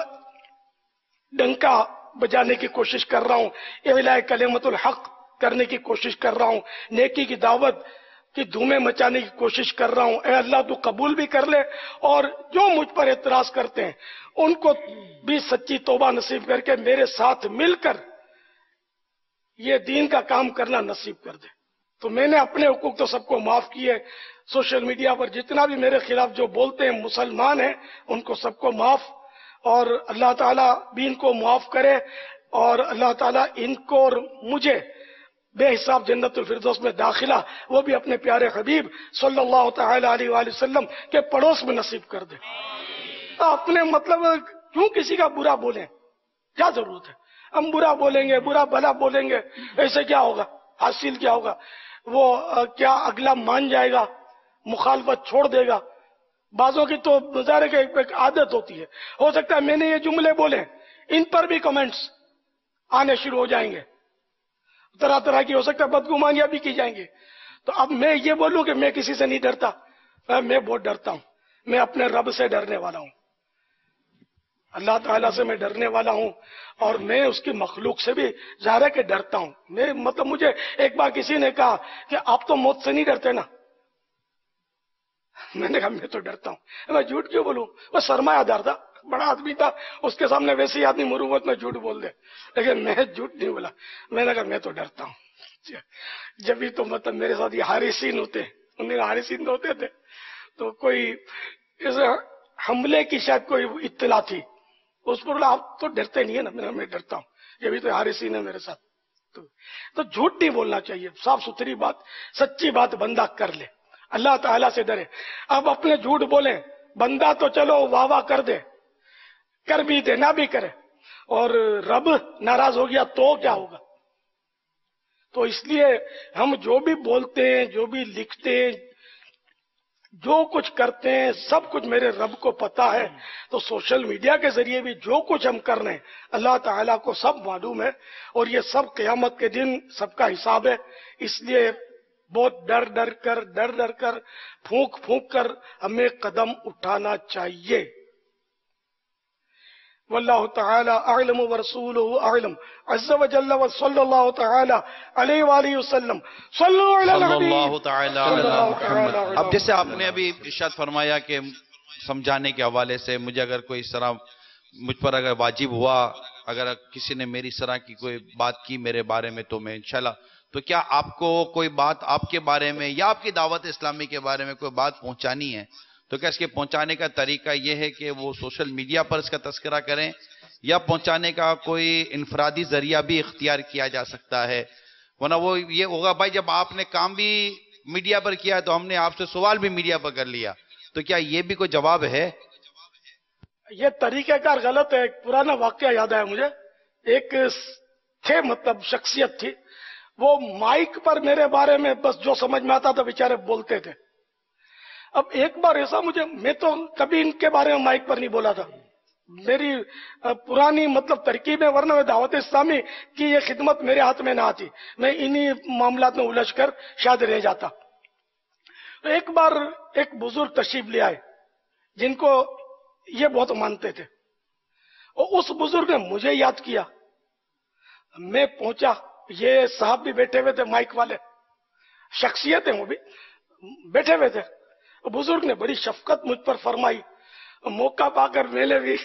ڈنکا بجانے کی کوشش کر رہا ہوں، اعلاء کلمت الحق کرنے کی کوشش کر رہا ہوں، نیکی کی دعوت کی دھومیں مچانے کی کوشش کر رہا ہوں. اے اللہ تو قبول بھی کر لے، اور جو مجھ پر اعتراض کرتے ہیں ان کو بھی سچی توبہ نصیب کر کے میرے ساتھ مل کر یہ دین کا کام کرنا نصیب کر دے. تو میں نے اپنے حقوق تو سب کو معاف کیے. سوشل میڈیا پر جتنا بھی میرے خلاف جو بولتے ہیں مسلمان ہیں ان کو سب کو معاف، اور اللہ تعالیٰ بھی ان کو معاف کرے، اور اللہ تعالیٰ ان کو اور مجھے بے حساب جنت الفردوس میں داخلہ وہ بھی اپنے پیارے حبیب صلی اللہ تعالی علیہ وآلہ وسلم کے پڑوس میں نصیب کر دے. اپنے مطلب کیوں کسی کا برا بولیں؟ کیا ضرورت ہے؟ ہم برا بولیں گے، برا بھلا بولیں گے، ایسے کیا ہوگا؟ حاصل کیا ہوگا؟ وہ کیا اگلا مان جائے گا، مخالفت چھوڑ دے گا؟ بعضوں کی تو مظاہرے کی ایک عادت ہوتی ہے، ہو سکتا ہے میں نے یہ جملے بولے، ان پر بھی کمنٹس آنے شروع ہو جائیں گے، طرح طرح کی ہو سکتا ہے بدگمانیاں بھی کی جائیں گی۔ تو اب میں یہ بولوں کہ میں کسی سے نہیں ڈرتا، میں بہت ڈرتا ہوں، میں اپنے رب سے ڈرنے والا ہوں، اللہ تعالیٰ سے میں ڈرنے والا ہوں، اور میں اس کی مخلوق سے بھی ظاہر ہے کہ ڈرتا ہوں۔ میں مطلب مجھے ایک بار کسی نے کہا کہ آپ تو موت سے نہیں ڈرتے نا؟ میں نے کہا میں تو ڈرتا ہوں۔ میں جھوٹ کیوں بولوں؟ وہ سرمایہ دار تھا، بڑا آدمی تھا، اس کے سامنے ویسے ہی آدمی مروت میں جھوٹ بول دے، لیکن میں جھوٹ نہیں بولا، میں نے کہا میں تو ڈرتا ہوں۔ جبھی تو مطلب میرے ساتھ یہ حارثین ہوتے، انہیں حارثین ہوتے تھے، تو کوئی اس حملے کی شاید کوئی اطلاع تھی، اس پر بولا آپ تو ڈرتے نہیں ہے نا؟ میں ڈرتا ہوں، یہ بھی تو حارثین ہے میرے ساتھ۔ تو جھوٹ نہیں بولنا چاہیے، صاف ستھری بات، سچی بات بندہ کر لے، اللہ تعالیٰ سے ڈرے۔ اب اپنے جھوٹ بولیں، بندہ تو چلو واہ واہ کر دے، کر بھی دے نہ بھی کرے، اور رب ناراض ہو گیا تو کیا ہوگا؟ تو اس لیے ہم جو بھی بولتے ہیں، جو بھی لکھتے ہیں، جو کچھ کرتے ہیں، سب کچھ میرے رب کو پتا ہے۔ تو سوشل میڈیا کے ذریعے بھی جو کچھ ہم کر رہے ہیں اللہ تعالیٰ کو سب معلوم ہے، اور یہ سب قیامت کے دن سب کا حساب ہے۔ اس لیے بہت ڈر ڈر کر پھونک پھونک کر ہمیں قدم اٹھانا چاہیے۔ واللہ تعالی اعلم ورسولہ اعلم عز وجل وصلی اللہ تعالی علیہ وآلہ وسلم صلو علی النبی اللہ تعالی علی محمد۔ اب جیسے آپ نے ابھی ارشاد فرمایا کہ سمجھانے کے حوالے سے مجھے اگر کوئی اس طرح مجھ پر اگر واجب ہوا، اگر کسی نے میری اس طرح کی کوئی بات کی میرے بارے میں تو میں انشاءاللہ، تو کیا آپ کو کوئی بات آپ کے بارے میں یا آپ کی دعوت اسلامی کے بارے میں کوئی بات پہنچانی ہے تو کیا اس کے پہنچانے کا طریقہ یہ ہے کہ وہ سوشل میڈیا پر اس کا تذکرہ کریں، یا پہنچانے کا کوئی انفرادی ذریعہ بھی اختیار کیا جا سکتا ہے؟ ورنہ وہ یہ ہوگا بھائی جب آپ نے کام بھی میڈیا پر کیا تو ہم نے آپ سے سوال بھی میڈیا پر کر لیا، تو کیا یہ بھی کوئی جواب ہے؟ یہ طریقہ کار غلط ہے۔ ایک پرانا واقعہ یاد آیا مجھے، ایک تھے مطلب شخصیت تھی، وہ مائک پر میرے بارے میں بس جو سمجھ میں آتا تھا بیچارے بولتے تھے۔ اب ایک بار ایسا میں تو کبھی ان کے بارے میں مائک پر نہیں بولا تھا، میری پرانی مطلب ترکیب ہے، ورنہ میں دعوت اسلامی کی یہ خدمت میرے ہاتھ میں نہ آتی، میں انہی معاملات میں الجھ کر شاید رہ جاتا۔ تو ایک بار ایک بزرگ تشریف لے آئے جن کو یہ بہت مانتے تھے، اور اس بزرگ نے مجھے یاد کیا۔ میں پہنچا، یہ صاحب بھی بیٹھے ہوئے تھے، مائک والے شخصیت ہیں، وہ بھی بیٹھے ہوئے تھے۔ بزرگ نے بڑی شفقت مجھ پر فرمائی، موقع پا کر میں نے بھی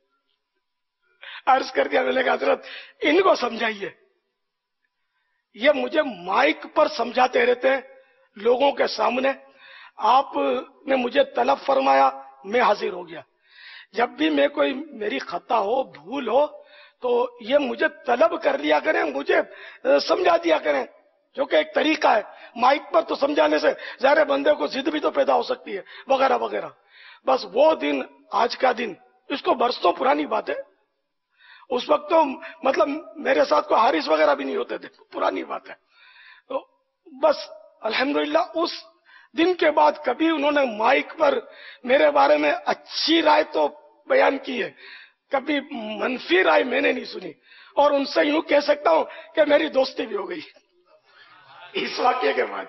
عرض کر دیا، میں نے کہا حضرت ان کو سمجھائیے، یہ مجھے مائک پر سمجھاتے رہتے ہیں لوگوں کے سامنے، آپ نے مجھے طلب فرمایا، میں حاضر ہو گیا۔ جب بھی میں کوئی میری خطا ہو، بھول ہو، تو یہ مجھے طلب کر لیا کریں، مجھے سمجھا دیا کریں، جو کہ ایک طریقہ ہے۔ مائک پر تو سمجھانے سے ظاہر بندے کو ضد بھی تو پیدا ہو سکتی ہے وغیرہ وغیرہ۔ بس وہ دن آج کا دن، اس کو برسوں پرانی بات ہے، اس وقت تو مطلب میرے ساتھ کوئی حارث وغیرہ بھی نہیں ہوتے تھے، پرانی بات ہے۔ تو بس الحمدللہ اس دن کے بعد کبھی انہوں نے مائک پر میرے بارے میں اچھی رائے تو بیان کی ہے، کبھی منفی رائے میں نے نہیں سنی، اور ان سے یوں کہہ سکتا ہوں کہ میری دوستی بھی ہو گئی اس واقعے کے بعد۔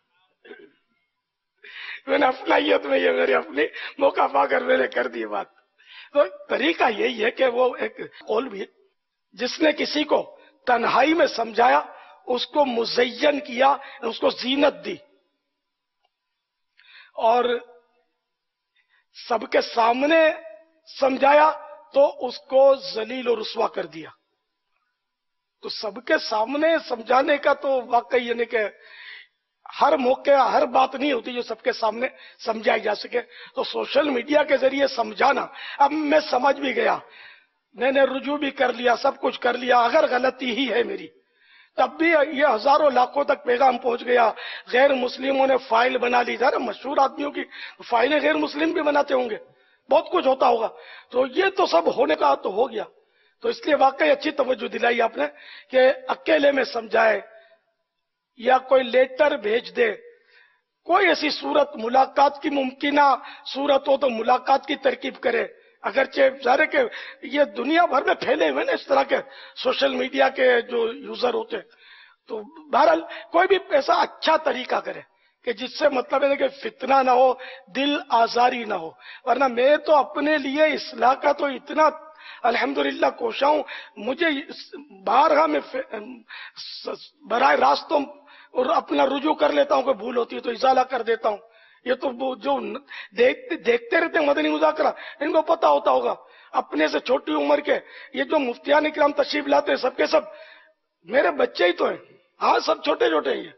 میں نے اپنائیت میں یہ میرے اپنی موقع پا کر میں نے کر دی بات۔ تو طریقہ یہی ہے کہ وہ ایک قول بھی، جس نے کسی کو تنہائی میں سمجھایا، اس کو مزین کیا، اس کو زینت دی، اور سب کے سامنے سمجھایا تو اس کو ذلیل و رسوا کر دیا۔ تو سب کے سامنے سمجھانے کا تو واقعی یعنی کہ ہر موقع ہر بات نہیں ہوتی جو سب کے سامنے سمجھائی جا سکے۔ تو سوشل میڈیا کے ذریعے سمجھانا، اب میں سمجھ بھی گیا، میں نے رجوع بھی کر لیا، سب کچھ کر لیا، اگر غلطی ہی ہے میری، تب بھی یہ ہزاروں لاکھوں تک پیغام پہنچ گیا، غیر مسلموں نے فائل بنا لی، ذرا مشہور آدمیوں کی فائلیں غیر مسلم بھی بناتے ہوں گے، بہت کچھ ہوتا ہوگا. تو یہ تو سب ہونے کا تو ہو گیا. تو اس لیے واقعی اچھی توجہ دلائی آپ نے کہ اکیلے میں سمجھائے یا کوئی لیٹر بھیج دے. کوئی ایسی صورت ملاقات کی ممکنہ صورت ہو تو ملاقات کی ترکیب کرے. اگرچہ ظاہر ہے کہ یہ دنیا بھر میں پھیلے ہوئے نا اس طرح کے سوشل میڈیا کے جو یوزر ہوتے ہیں. تو بہرحال کوئی بھی ایسا اچھا طریقہ کرے کہ جس سے مطلب ہے کہ فتنہ نہ ہو, دل آزاری نہ ہو. ورنہ میں تو اپنے لیے اصلاح کا تو اتنا الحمدللہ کوشاں ہوں. مجھے بارہا میں براہ راست اور اپنا رجوع کر لیتا ہوں کہ بھول ہوتی ہے تو ازالہ کر دیتا ہوں. یہ تو جو دیکھتے رہتے ہیں مدنی مذاکرہ, ان کو پتا ہوتا ہوگا. اپنے سے چھوٹی عمر کے یہ جو مفتیان اکرام تشریف لاتے ہیں سب کے سب میرے بچے ہی تو ہیں. ہاں سب چھوٹے چھوٹے ہیں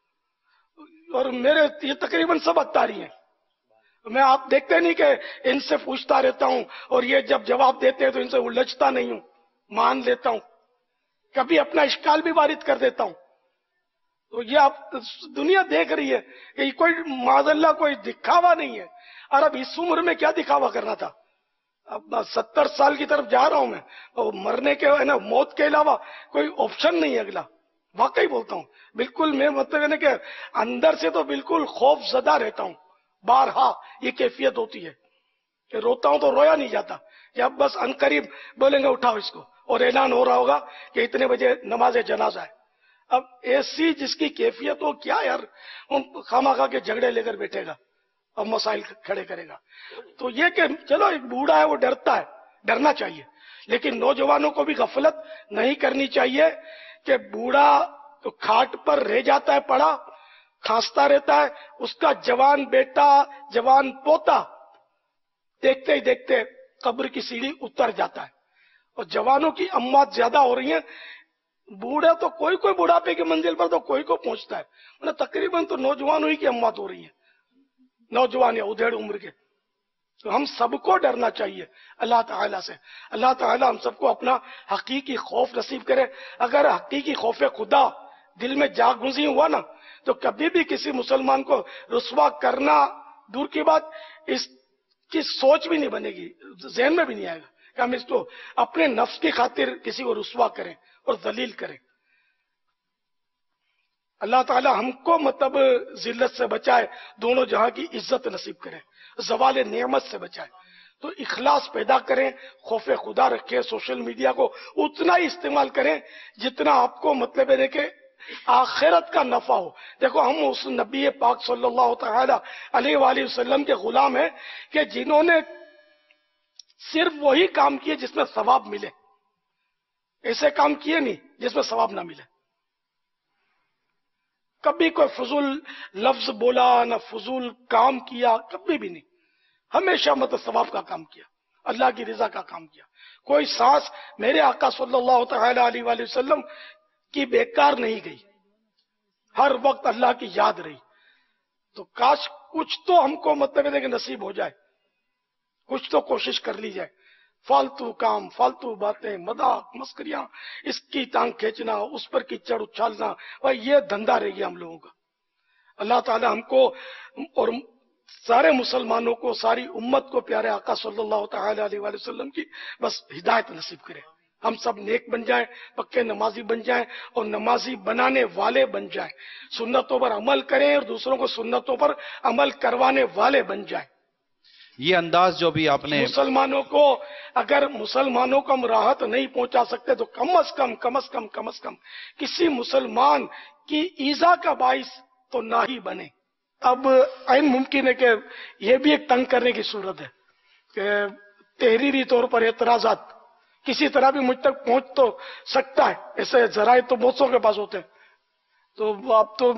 اور میرے یہ تقریباً سب اختاری ہیں. میں آپ دیکھتے نہیں کہ ان سے پوچھتا رہتا ہوں اور یہ جب جواب دیتے ہیں تو ان سے الجھتا نہیں ہوں, مان لیتا ہوں. کبھی اپنا اشکال بھی وارد کر دیتا ہوں. تو یہ آپ دنیا دیکھ رہی ہے کہ کوئی معاذ اللہ کوئی دکھاوا نہیں ہے. اور اب اس عمر میں کیا دکھاوا کرنا تھا؟ اب 70 سال کی طرف جا رہا ہوں میں اور مرنے کے ہے نا موت کے علاوہ کوئی آپشن نہیں ہے اگلا. واقعی بولتا ہوں بالکل. میں مطلب ہے کہ اندر سے تو بالکل خوف زدہ رہتا ہوں. بارہا یہ کیفیت ہوتی ہے کہ روتا ہوں تو رویا نہیں جاتا. یا بس عنقریب بولیں گے اٹھاؤ اس کو اور اعلان ہو رہا ہوگا کہ اتنے بجے نماز جنازہ ہے. اب ایسی جس کی کیفیت ہو کیا یار خامخواہ کے جھگڑے لے کر بیٹھے گا اور مسائل کھڑے کرے گا. تو یہ کہ چلو ایک بوڑھا ہے وہ ڈرتا ہے, ڈرنا چاہیے, لیکن نوجوانوں کو بھی غفلت نہیں کرنی چاہیے کہ بوڑھا تو کھاٹ پر رہ جاتا ہے پڑا, کھانستا رہتا ہے, اس کا جوان بیٹا جوان پوتا دیکھتے ہی دیکھتے قبر کی سیڑھی اتر جاتا ہے. اور جوانوں کی اموات زیادہ ہو رہی ہیں. بوڑھا تو کوئی بڑھاپے کی منزل پر تو کوئی کو پہنچتا ہے, تقریباً تو نوجوانوں ہی کی اموات ہو رہی ہیں, نوجوان یا ادھیڑ عمر کے. تو ہم سب کو ڈرنا چاہیے اللہ تعالیٰ سے. اللہ تعالیٰ ہم سب کو اپنا حقیقی خوف نصیب کرے. اگر حقیقی خوف خدا دل میں جاگ گزی ہوا نا تو کبھی بھی کسی مسلمان کو رسوا کرنا دور کی بات, اس کی سوچ بھی نہیں بنے گی, ذہن میں بھی نہیں آئے گا کہ ہم اس کو اپنے نفس کی خاطر کسی کو رسوا کریں اور ذلیل کریں. اللہ تعالی ہم کو مطلب ذلت سے بچائے, دونوں جہاں کی عزت نصیب کرے, زوال نعمت سے بچائے. تو اخلاص پیدا کریں, خوف خدا رکھیں, سوشل میڈیا کو اتنا ہی استعمال کریں جتنا آپ کو مطلب ہے کہ آخرت کا نفع ہو. دیکھو ہم اس نبی پاک صلی اللہ تعالی علیہ وآلہ وسلم کے غلام ہیں کہ جنہوں نے صرف وہی کام کیے جس میں ثواب ملے, ایسے کام کیے نہیں جس میں ثواب نہ ملے. کبھی کوئی فضول لفظ بولا نہ فضول کام کیا, کبھی بھی نہیں. ہمیشہ مطلب ثواب کا کام کیا, اللہ کی رضا کا کام کیا. کوئی سانس میرے آقا صلی اللہ تعالی علیہ وآلہ وسلم کی بیکار نہیں گئی, ہر وقت اللہ کی یاد رہی. تو کاش کچھ تو ہم کو مطلب ہے کہ نصیب ہو جائے, کچھ تو کوشش کر لی جائے. فالتو کام, فالتو باتیں, مذاق مسکریاں, اس کی ٹانگ کھینچنا, اس پر کیچڑ اچھالنا, بھائی یہ دھندا رہ گیا ہم لوگوں کا. اللہ تعالی ہم کو اور سارے مسلمانوں کو, ساری امت کو پیارے آقا صلی اللہ تعالی علیہ وآلہ وسلم کی بس ہدایت نصیب کرے. ہم سب نیک بن جائیں, پکے نمازی بن جائیں اور نمازی بنانے والے بن جائیں. سنتوں پر عمل کریں اور دوسروں کو سنتوں پر عمل کروانے والے بن جائیں. یہ انداز جو بھی آپ نے مسلمانوں کو, اگر مسلمانوں کو ہم راحت نہیں پہنچا سکتے تو کم از کم کسی مسلمان کی ایذا کا باعث تو نہ ہی بنے. اب عین ممکن ہے کہ یہ بھی ایک تنگ کرنے کی صورت ہے کہ تحریری طور پر اعتراضات کسی طرح بھی مجھ تک پہنچ تو سکتا ہے. ایسے ذرائع تو بہت سو کے پاس ہوتے ہیں. تو اب تو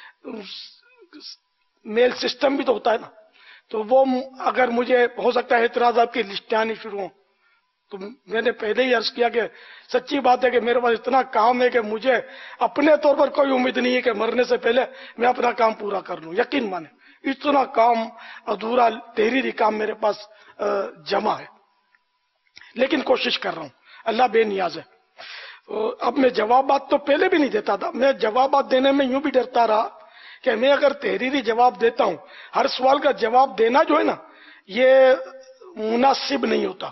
میل سسٹم بھی تو ہوتا ہے نا, تو وہ اگر مجھے ہو سکتا ہے اعتراضات کی لسٹیں آنی شروع ہوں. تو میں نے پہلے ہی عرض کیا کہ سچی بات ہے کہ میرے پاس اتنا کام ہے کہ مجھے اپنے طور پر کوئی امید نہیں ہے کہ مرنے سے پہلے میں اپنا کام پورا کر لوں. یقین مانے اتنا کام ادھورا تحریری کام میرے پاس جمع ہے, لیکن کوشش کر رہا ہوں. اللہ بے نیاز ہے. اب میں جوابات تو پہلے بھی نہیں دیتا تھا, میں جوابات دینے میں یوں بھی ڈرتا رہا کہ میں اگر تحریری جواب دیتا ہوں, ہر سوال کا جواب دینا جو ہے نا یہ مناسب نہیں ہوتا.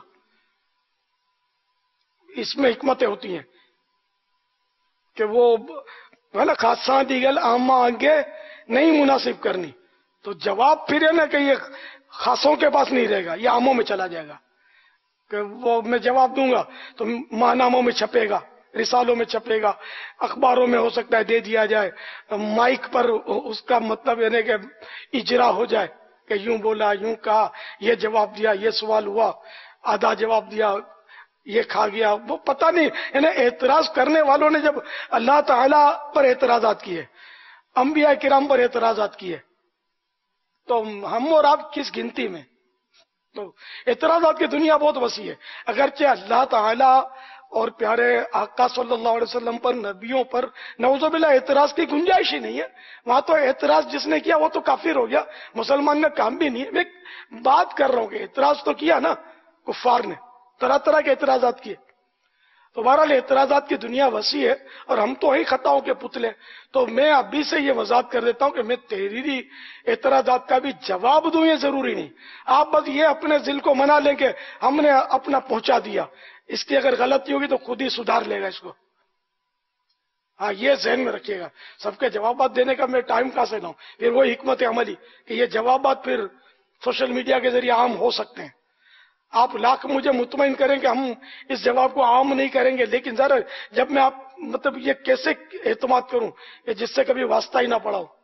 اس میں حکمتیں ہوتی ہیں کہ وہ خاصاں دیگل آما آگے نہیں مناسب کرنی، تو جواب پھر ہے نا کہ یہ خاصوں کے پاس نہیں رہے گا، یہ عاموں میں چلا جائے گا. کہ وہ میں جواب دوں گا تو ماہناموں میں چھپے گا، رسالوں میں چھپے گا، اخباروں میں ہو سکتا ہے دے دیا جائے، مائک پر اس کا مطلب یعنی کہ اجرا ہو جائے کہ یوں بولا، یوں کہا، یہ جواب دیا، یہ سوال ہوا، آدھا جواب دیا، یہ کھا گیا. وہ پتہ نہیں، یعنی اعتراض کرنے والوں نے جب اللہ تعالی پر اعتراضات کیے، انبیاء کرام پر اعتراضات کیے، تو ہم اور آپ کس گنتی میں؟ تو اعتراضات کی دنیا بہت وسیع ہے. اگرچہ اللہ تعالی اور پیارے آقا صلی اللہ علیہ وسلم پر، نبیوں پر نعوذ باللہ اعتراض کی گنجائش ہی نہیں ہے. وہاں تو اعتراض جس نے کیا وہ تو کافر ہو گیا، مسلمان نے کام بھی نہیں ہے. میں بات کر رہا ہوں کہ اعتراض تو کیا نا کفار نے، طرح طرح کے اعتراضات کیے. تو بہرحال اعتراضات کی دنیا وسیع ہے اور ہم تو ہی خطاؤں کے پتلے. تو میں ابھی سے یہ وضاحت کر دیتا ہوں کہ میں تحریری اعتراضات کا بھی جواب دوں، یہ ضروری نہیں. آپ بس یہ اپنے دل کو منا لیں کہ ہم نے اپنا پہنچا دیا، اس کی اگر غلطی ہوگی تو خود ہی سدھار لے گا اس کو. ہاں یہ ذہن میں رکھیے گا. سب کے جوابات دینے کا میں ٹائم کہاں سے لاؤں؟ پھر وہ حکمت عملی کہ یہ جوابات پھر سوشل میڈیا کے ذریعے عام ہو سکتے ہیں. آپ لاکھ مجھے مطمئن کریں کہ ہم اس جواب کو عام نہیں کریں گے، لیکن ذرا جب میں آپ مطلب یہ کیسے اعتماد کروں کہ جس سے کبھی واسطہ ہی نہ پڑا ہو؟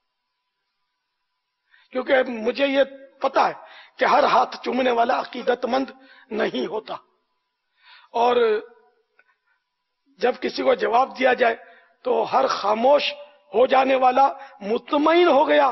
کیونکہ مجھے یہ پتا ہے کہ ہر ہاتھ چومنے والا عقیدت مند نہیں ہوتا، اور جب کسی کو جواب دیا جائے تو ہر خاموش ہو جانے والا مطمئن ہو گیا،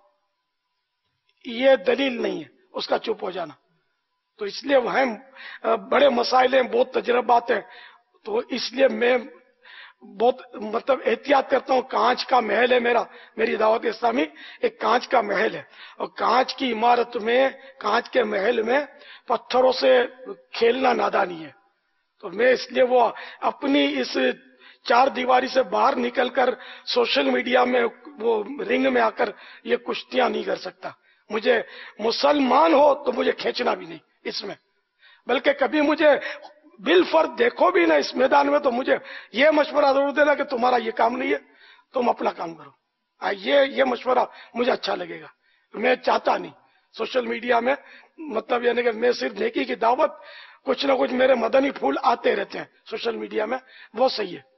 یہ دلیل نہیں ہے اس کا چپ ہو جانا. تو اس لیے وہ بڑے مسائل ہیں، بہت تجربات ہیں، تو اس لیے میں بہت مطلب احتیاط کرتا ہوں. کانچ کا محل ہے میری دعوت اسلامی ایک کانچ کا محل ہے، اور کانچ کی عمارت میں، کانچ کے محل میں پتھروں سے کھیلنا نادانی ہے. تو میں اس لیے وہ اپنی اس چار دیواری سے باہر نکل کر سوشل میڈیا میں وہ رنگ میں آ کر یہ کشتیاں نہیں کر سکتا. مجھے مسلمان ہو تو مجھے کھینچنا بھی نہیں اس میں، بلکہ کبھی مجھے بالفرد دیکھو بھی نہ اس میدان میں تو مجھے یہ مشورہ ضرور دینا کہ تمہارا یہ کام نہیں ہے، تم اپنا کام کرو. یہ مشورہ مجھے اچھا لگے گا. میں چاہتا نہیں سوشل میڈیا میں مطلب یعنی کہ میں صرف نیکی کی دعوت، کچھ نہ کچھ میرے مدنی پھول آتے رہتے ہیں سوشل میڈیا میں، وہ صحیح ہے.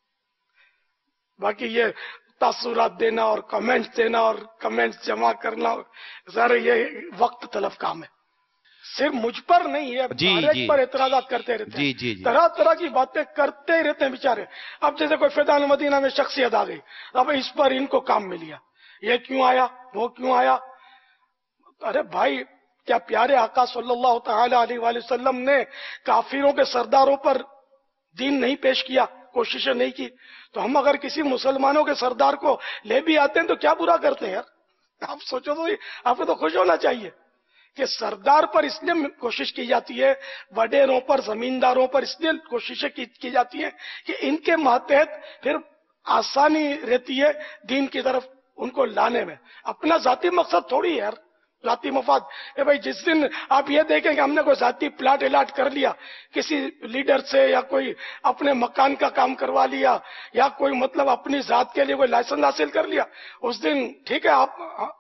باقی یہ تاثرات دینا اور کمنٹس دینا اور کمنٹس جمع کرنا ذرا یہ وقت طلب کام ہے. صرف مجھ پر نہیں ہے، ہر ایک پر اعتراضات کرتے رہتے ہیں، طرح طرح کی باتیں کرتے رہتے ہیں بیچارے. اب جیسے کوئی فیضان مدینہ میں شخصیت آ گئی، اب اس پر ان کو کام مل گیا، یہ کیوں آیا، وہ کیوں آیا. ارے بھائی، کیا پیارے آقا صلی اللہ تعالی علیہ وآلہ وسلم نے کافروں کے سرداروں پر دین نہیں پیش کیا، کوششیں نہیں کی؟ تو ہم اگر کسی مسلمانوں کے سردار کو لے بھی آتے ہیں تو کیا برا کرتے ہیں یار؟ آپ سوچو تو، آپ کو تو خوش ہونا چاہیے کہ سردار پر اس لیے کوشش کی جاتی ہے، وڈیروں پر، زمینداروں پر اس لیے کوششیں کی جاتی ہیں کہ ان کے ماتحت پھر آسانی رہتی ہے دین کی طرف ان کو لانے میں. اپنا ذاتی مقصد تھوڑی ہے یار، ذاتی مفاد. بھائی جس دن آپ یہ دیکھیں کہ ہم نے کوئی ذاتی پلاٹ الاٹ کر لیا کسی لیڈر سے، یا کوئی اپنے مکان کا کام کروا لیا، یا کوئی مطلب اپنی ذات کے لیے کوئی لائسنس حاصل کر لیا، اس دن ٹھیک ہے آپ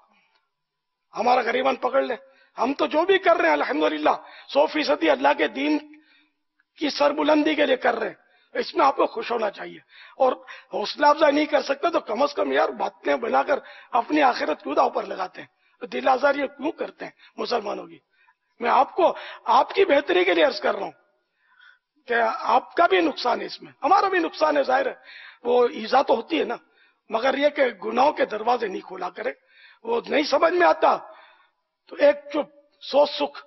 ہمارا غریبان پکڑ لیں. ہم تو جو بھی کر رہے ہیں الحمدللہ 100% اللہ کے دین کی سربلندی کے لیے کر رہے ہیں. اس میں آپ کو خوش ہونا چاہیے، اور حوصلہ افزائی نہیں کر سکتے تو کم از کم یار باتیں بنا کر اپنی آخرت کیوں داؤ پر لگاتے ہیں؟ دل آزاری کیوں کرتے ہیں مسلمانوں کی؟ میں آپ کو آپ کی بہتری کے لیے عرض کر رہا ہوں کہ آپ کا بھی نقصان ہے اس میں، ہمارا بھی نقصان ہے. ظاہر ہے وہ ایذا تو ہوتی ہے نا، مگر یہ کہ گناہوں کے دروازے نہیں کھولا کرے. وہ نہیں سمجھ میں آتا تو ایک چپ سوچ سکھ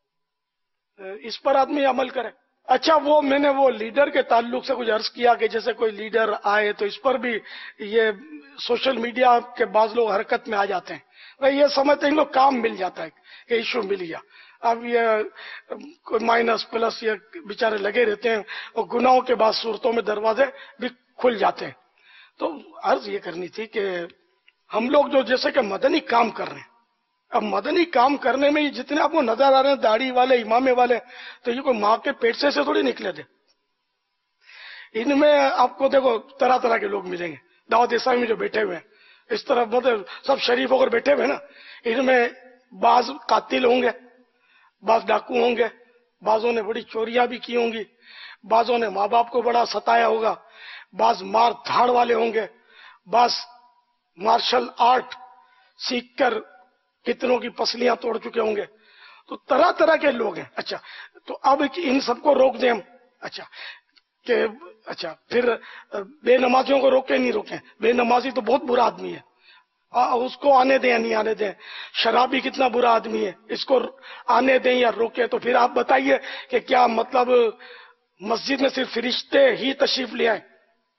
اس پر آدمی عمل کرے. اچھا، وہ میں نے وہ لیڈر کے تعلق سے کچھ عرض کیا کہ جیسے کوئی لیڈر آئے تو اس پر بھی یہ سوشل میڈیا کے بعض لوگ حرکت میں آ جاتے ہیں. یہ سمجھتے ہیں ان لوگ کام مل جاتا ہے کہ ایشو مل گیا. اب یہ مائنس پلس یہ بیچارے لگے رہتے ہیں اور گناہوں کے بعد صورتوں میں دروازے بھی کھل جاتے ہیں. تو عرض یہ کرنی تھی کہ ہم لوگ جو جیسے کہ مدنی کام کر رہے ہیں، اب مدنی کام کرنے میں جتنے آپ کو نظر آ رہے ہیں داڑھی والے امامے والے تو یہ کوئی ماں کے پیٹ سے تھوڑی نکلے تھے. ان میں آپ کو دیکھو طرح طرح کے لوگ ملیں گے. دعوت اسلامی میں جو بیٹھے ہوئے ہیں اس طرف مطلب سب شریف ہو کر بیٹھے ہوئے ہیں نا, ان میں بعض قاتل ہوں گے, بعض ڈاکو ہوں گے, بعضوں نے بڑی چوریاں بھی کی ہوں گی, بعضوں نے ماں باپ کو بڑا ستایا ہوگا, بعض مار دھاڑ والے ہوں گے, بعض مارشل آرٹ سیکھ کر کتنوں کی پسلیاں توڑ چکے ہوں گے. تو طرح طرح کے لوگ ہیں. اچھا تو اب ان سب کو روک دیں ہم. اچھا پھر بے نمازیوں کو روکیں نہیں روکیں؟ بے نمازی تو بہت برا آدمی ہے, اس کو آنے دیں یا نہیں آنے دیں؟ شرابی کتنا برا آدمی ہے, اس کو آنے دیں یا روکیں؟ تو پھر آپ بتائیے کہ کیا مطلب مسجد میں صرف فرشتے ہی تشریف لے آئیں؟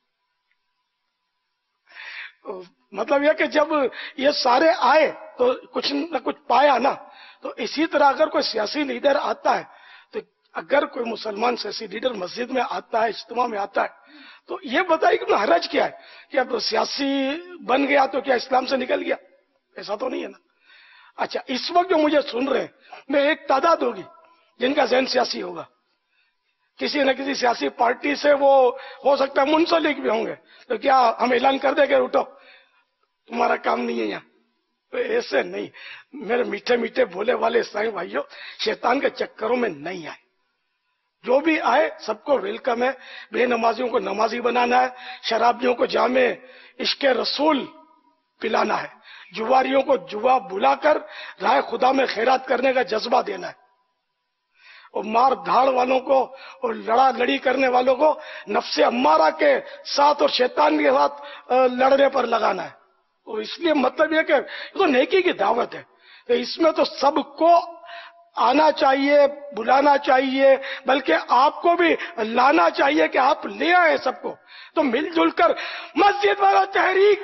مطلب یہ کہ جب یہ سارے آئے تو کچھ نہ کچھ پایا نا. تو اسی طرح اگر کوئی سیاسی لیڈر آتا ہے, تو اگر کوئی مسلمان سیاسی لیڈر مسجد میں آتا ہے, اجتماع میں آتا ہے, تو یہ بتائیے کہ حرج کیا ہے کہ اب سیاسی بن گیا تو کیا اسلام سے نکل گیا؟ ایسا تو نہیں ہے نا. اچھا اس وقت جو مجھے سن رہے ہیں میں ایک تعداد ہوگی جن کا ذہن سیاسی ہوگا, کسی نہ کسی سیاسی پارٹی سے وہ ہو سکتا ہے منسلک بھی ہوں گے. تو کیا ہم اعلان کر دیں کہ اٹھو تمہارا کام نہیں ہے یہاں؟ تو ایسے نہیں. میرے میٹھے میٹھے بولے والے اسلامی بھائیوں, شیطان کے چکروں میں نہیں آئے. جو بھی آئے سب کو ویلکم ہے. بے نمازیوں کو نمازی بنانا ہے, شرابیوں کو جامع عشق رسول پلانا ہے, جواریوں کو جوا بلا کر راہ خدا میں خیرات کرنے کا جذبہ دینا ہے, اور مار دھاڑ والوں کو اور لڑا لڑی کرنے والوں کو نفس امارہ کے ساتھ اور شیطان کے ساتھ لڑنے پر لگانا ہے. اور اس لیے مطلب یہ کہ یہ تو نیکی کی دعوت ہے, تو اس میں تو سب کو آنا چاہیے, بلانا چاہیے, بلکہ آپ کو بھی لانا چاہیے کہ آپ لے آئے سب کو. تو مل جل کر مسجد والا تحریک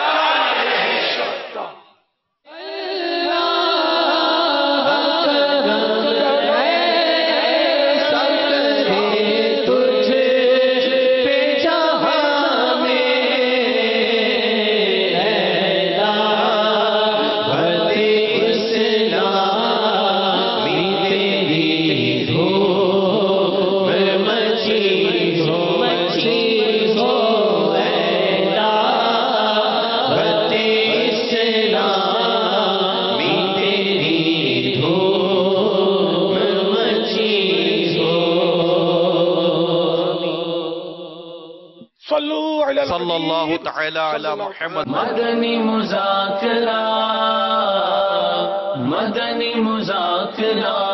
صلی اللہ تعالی علی محمد. مدنی مذاکرہ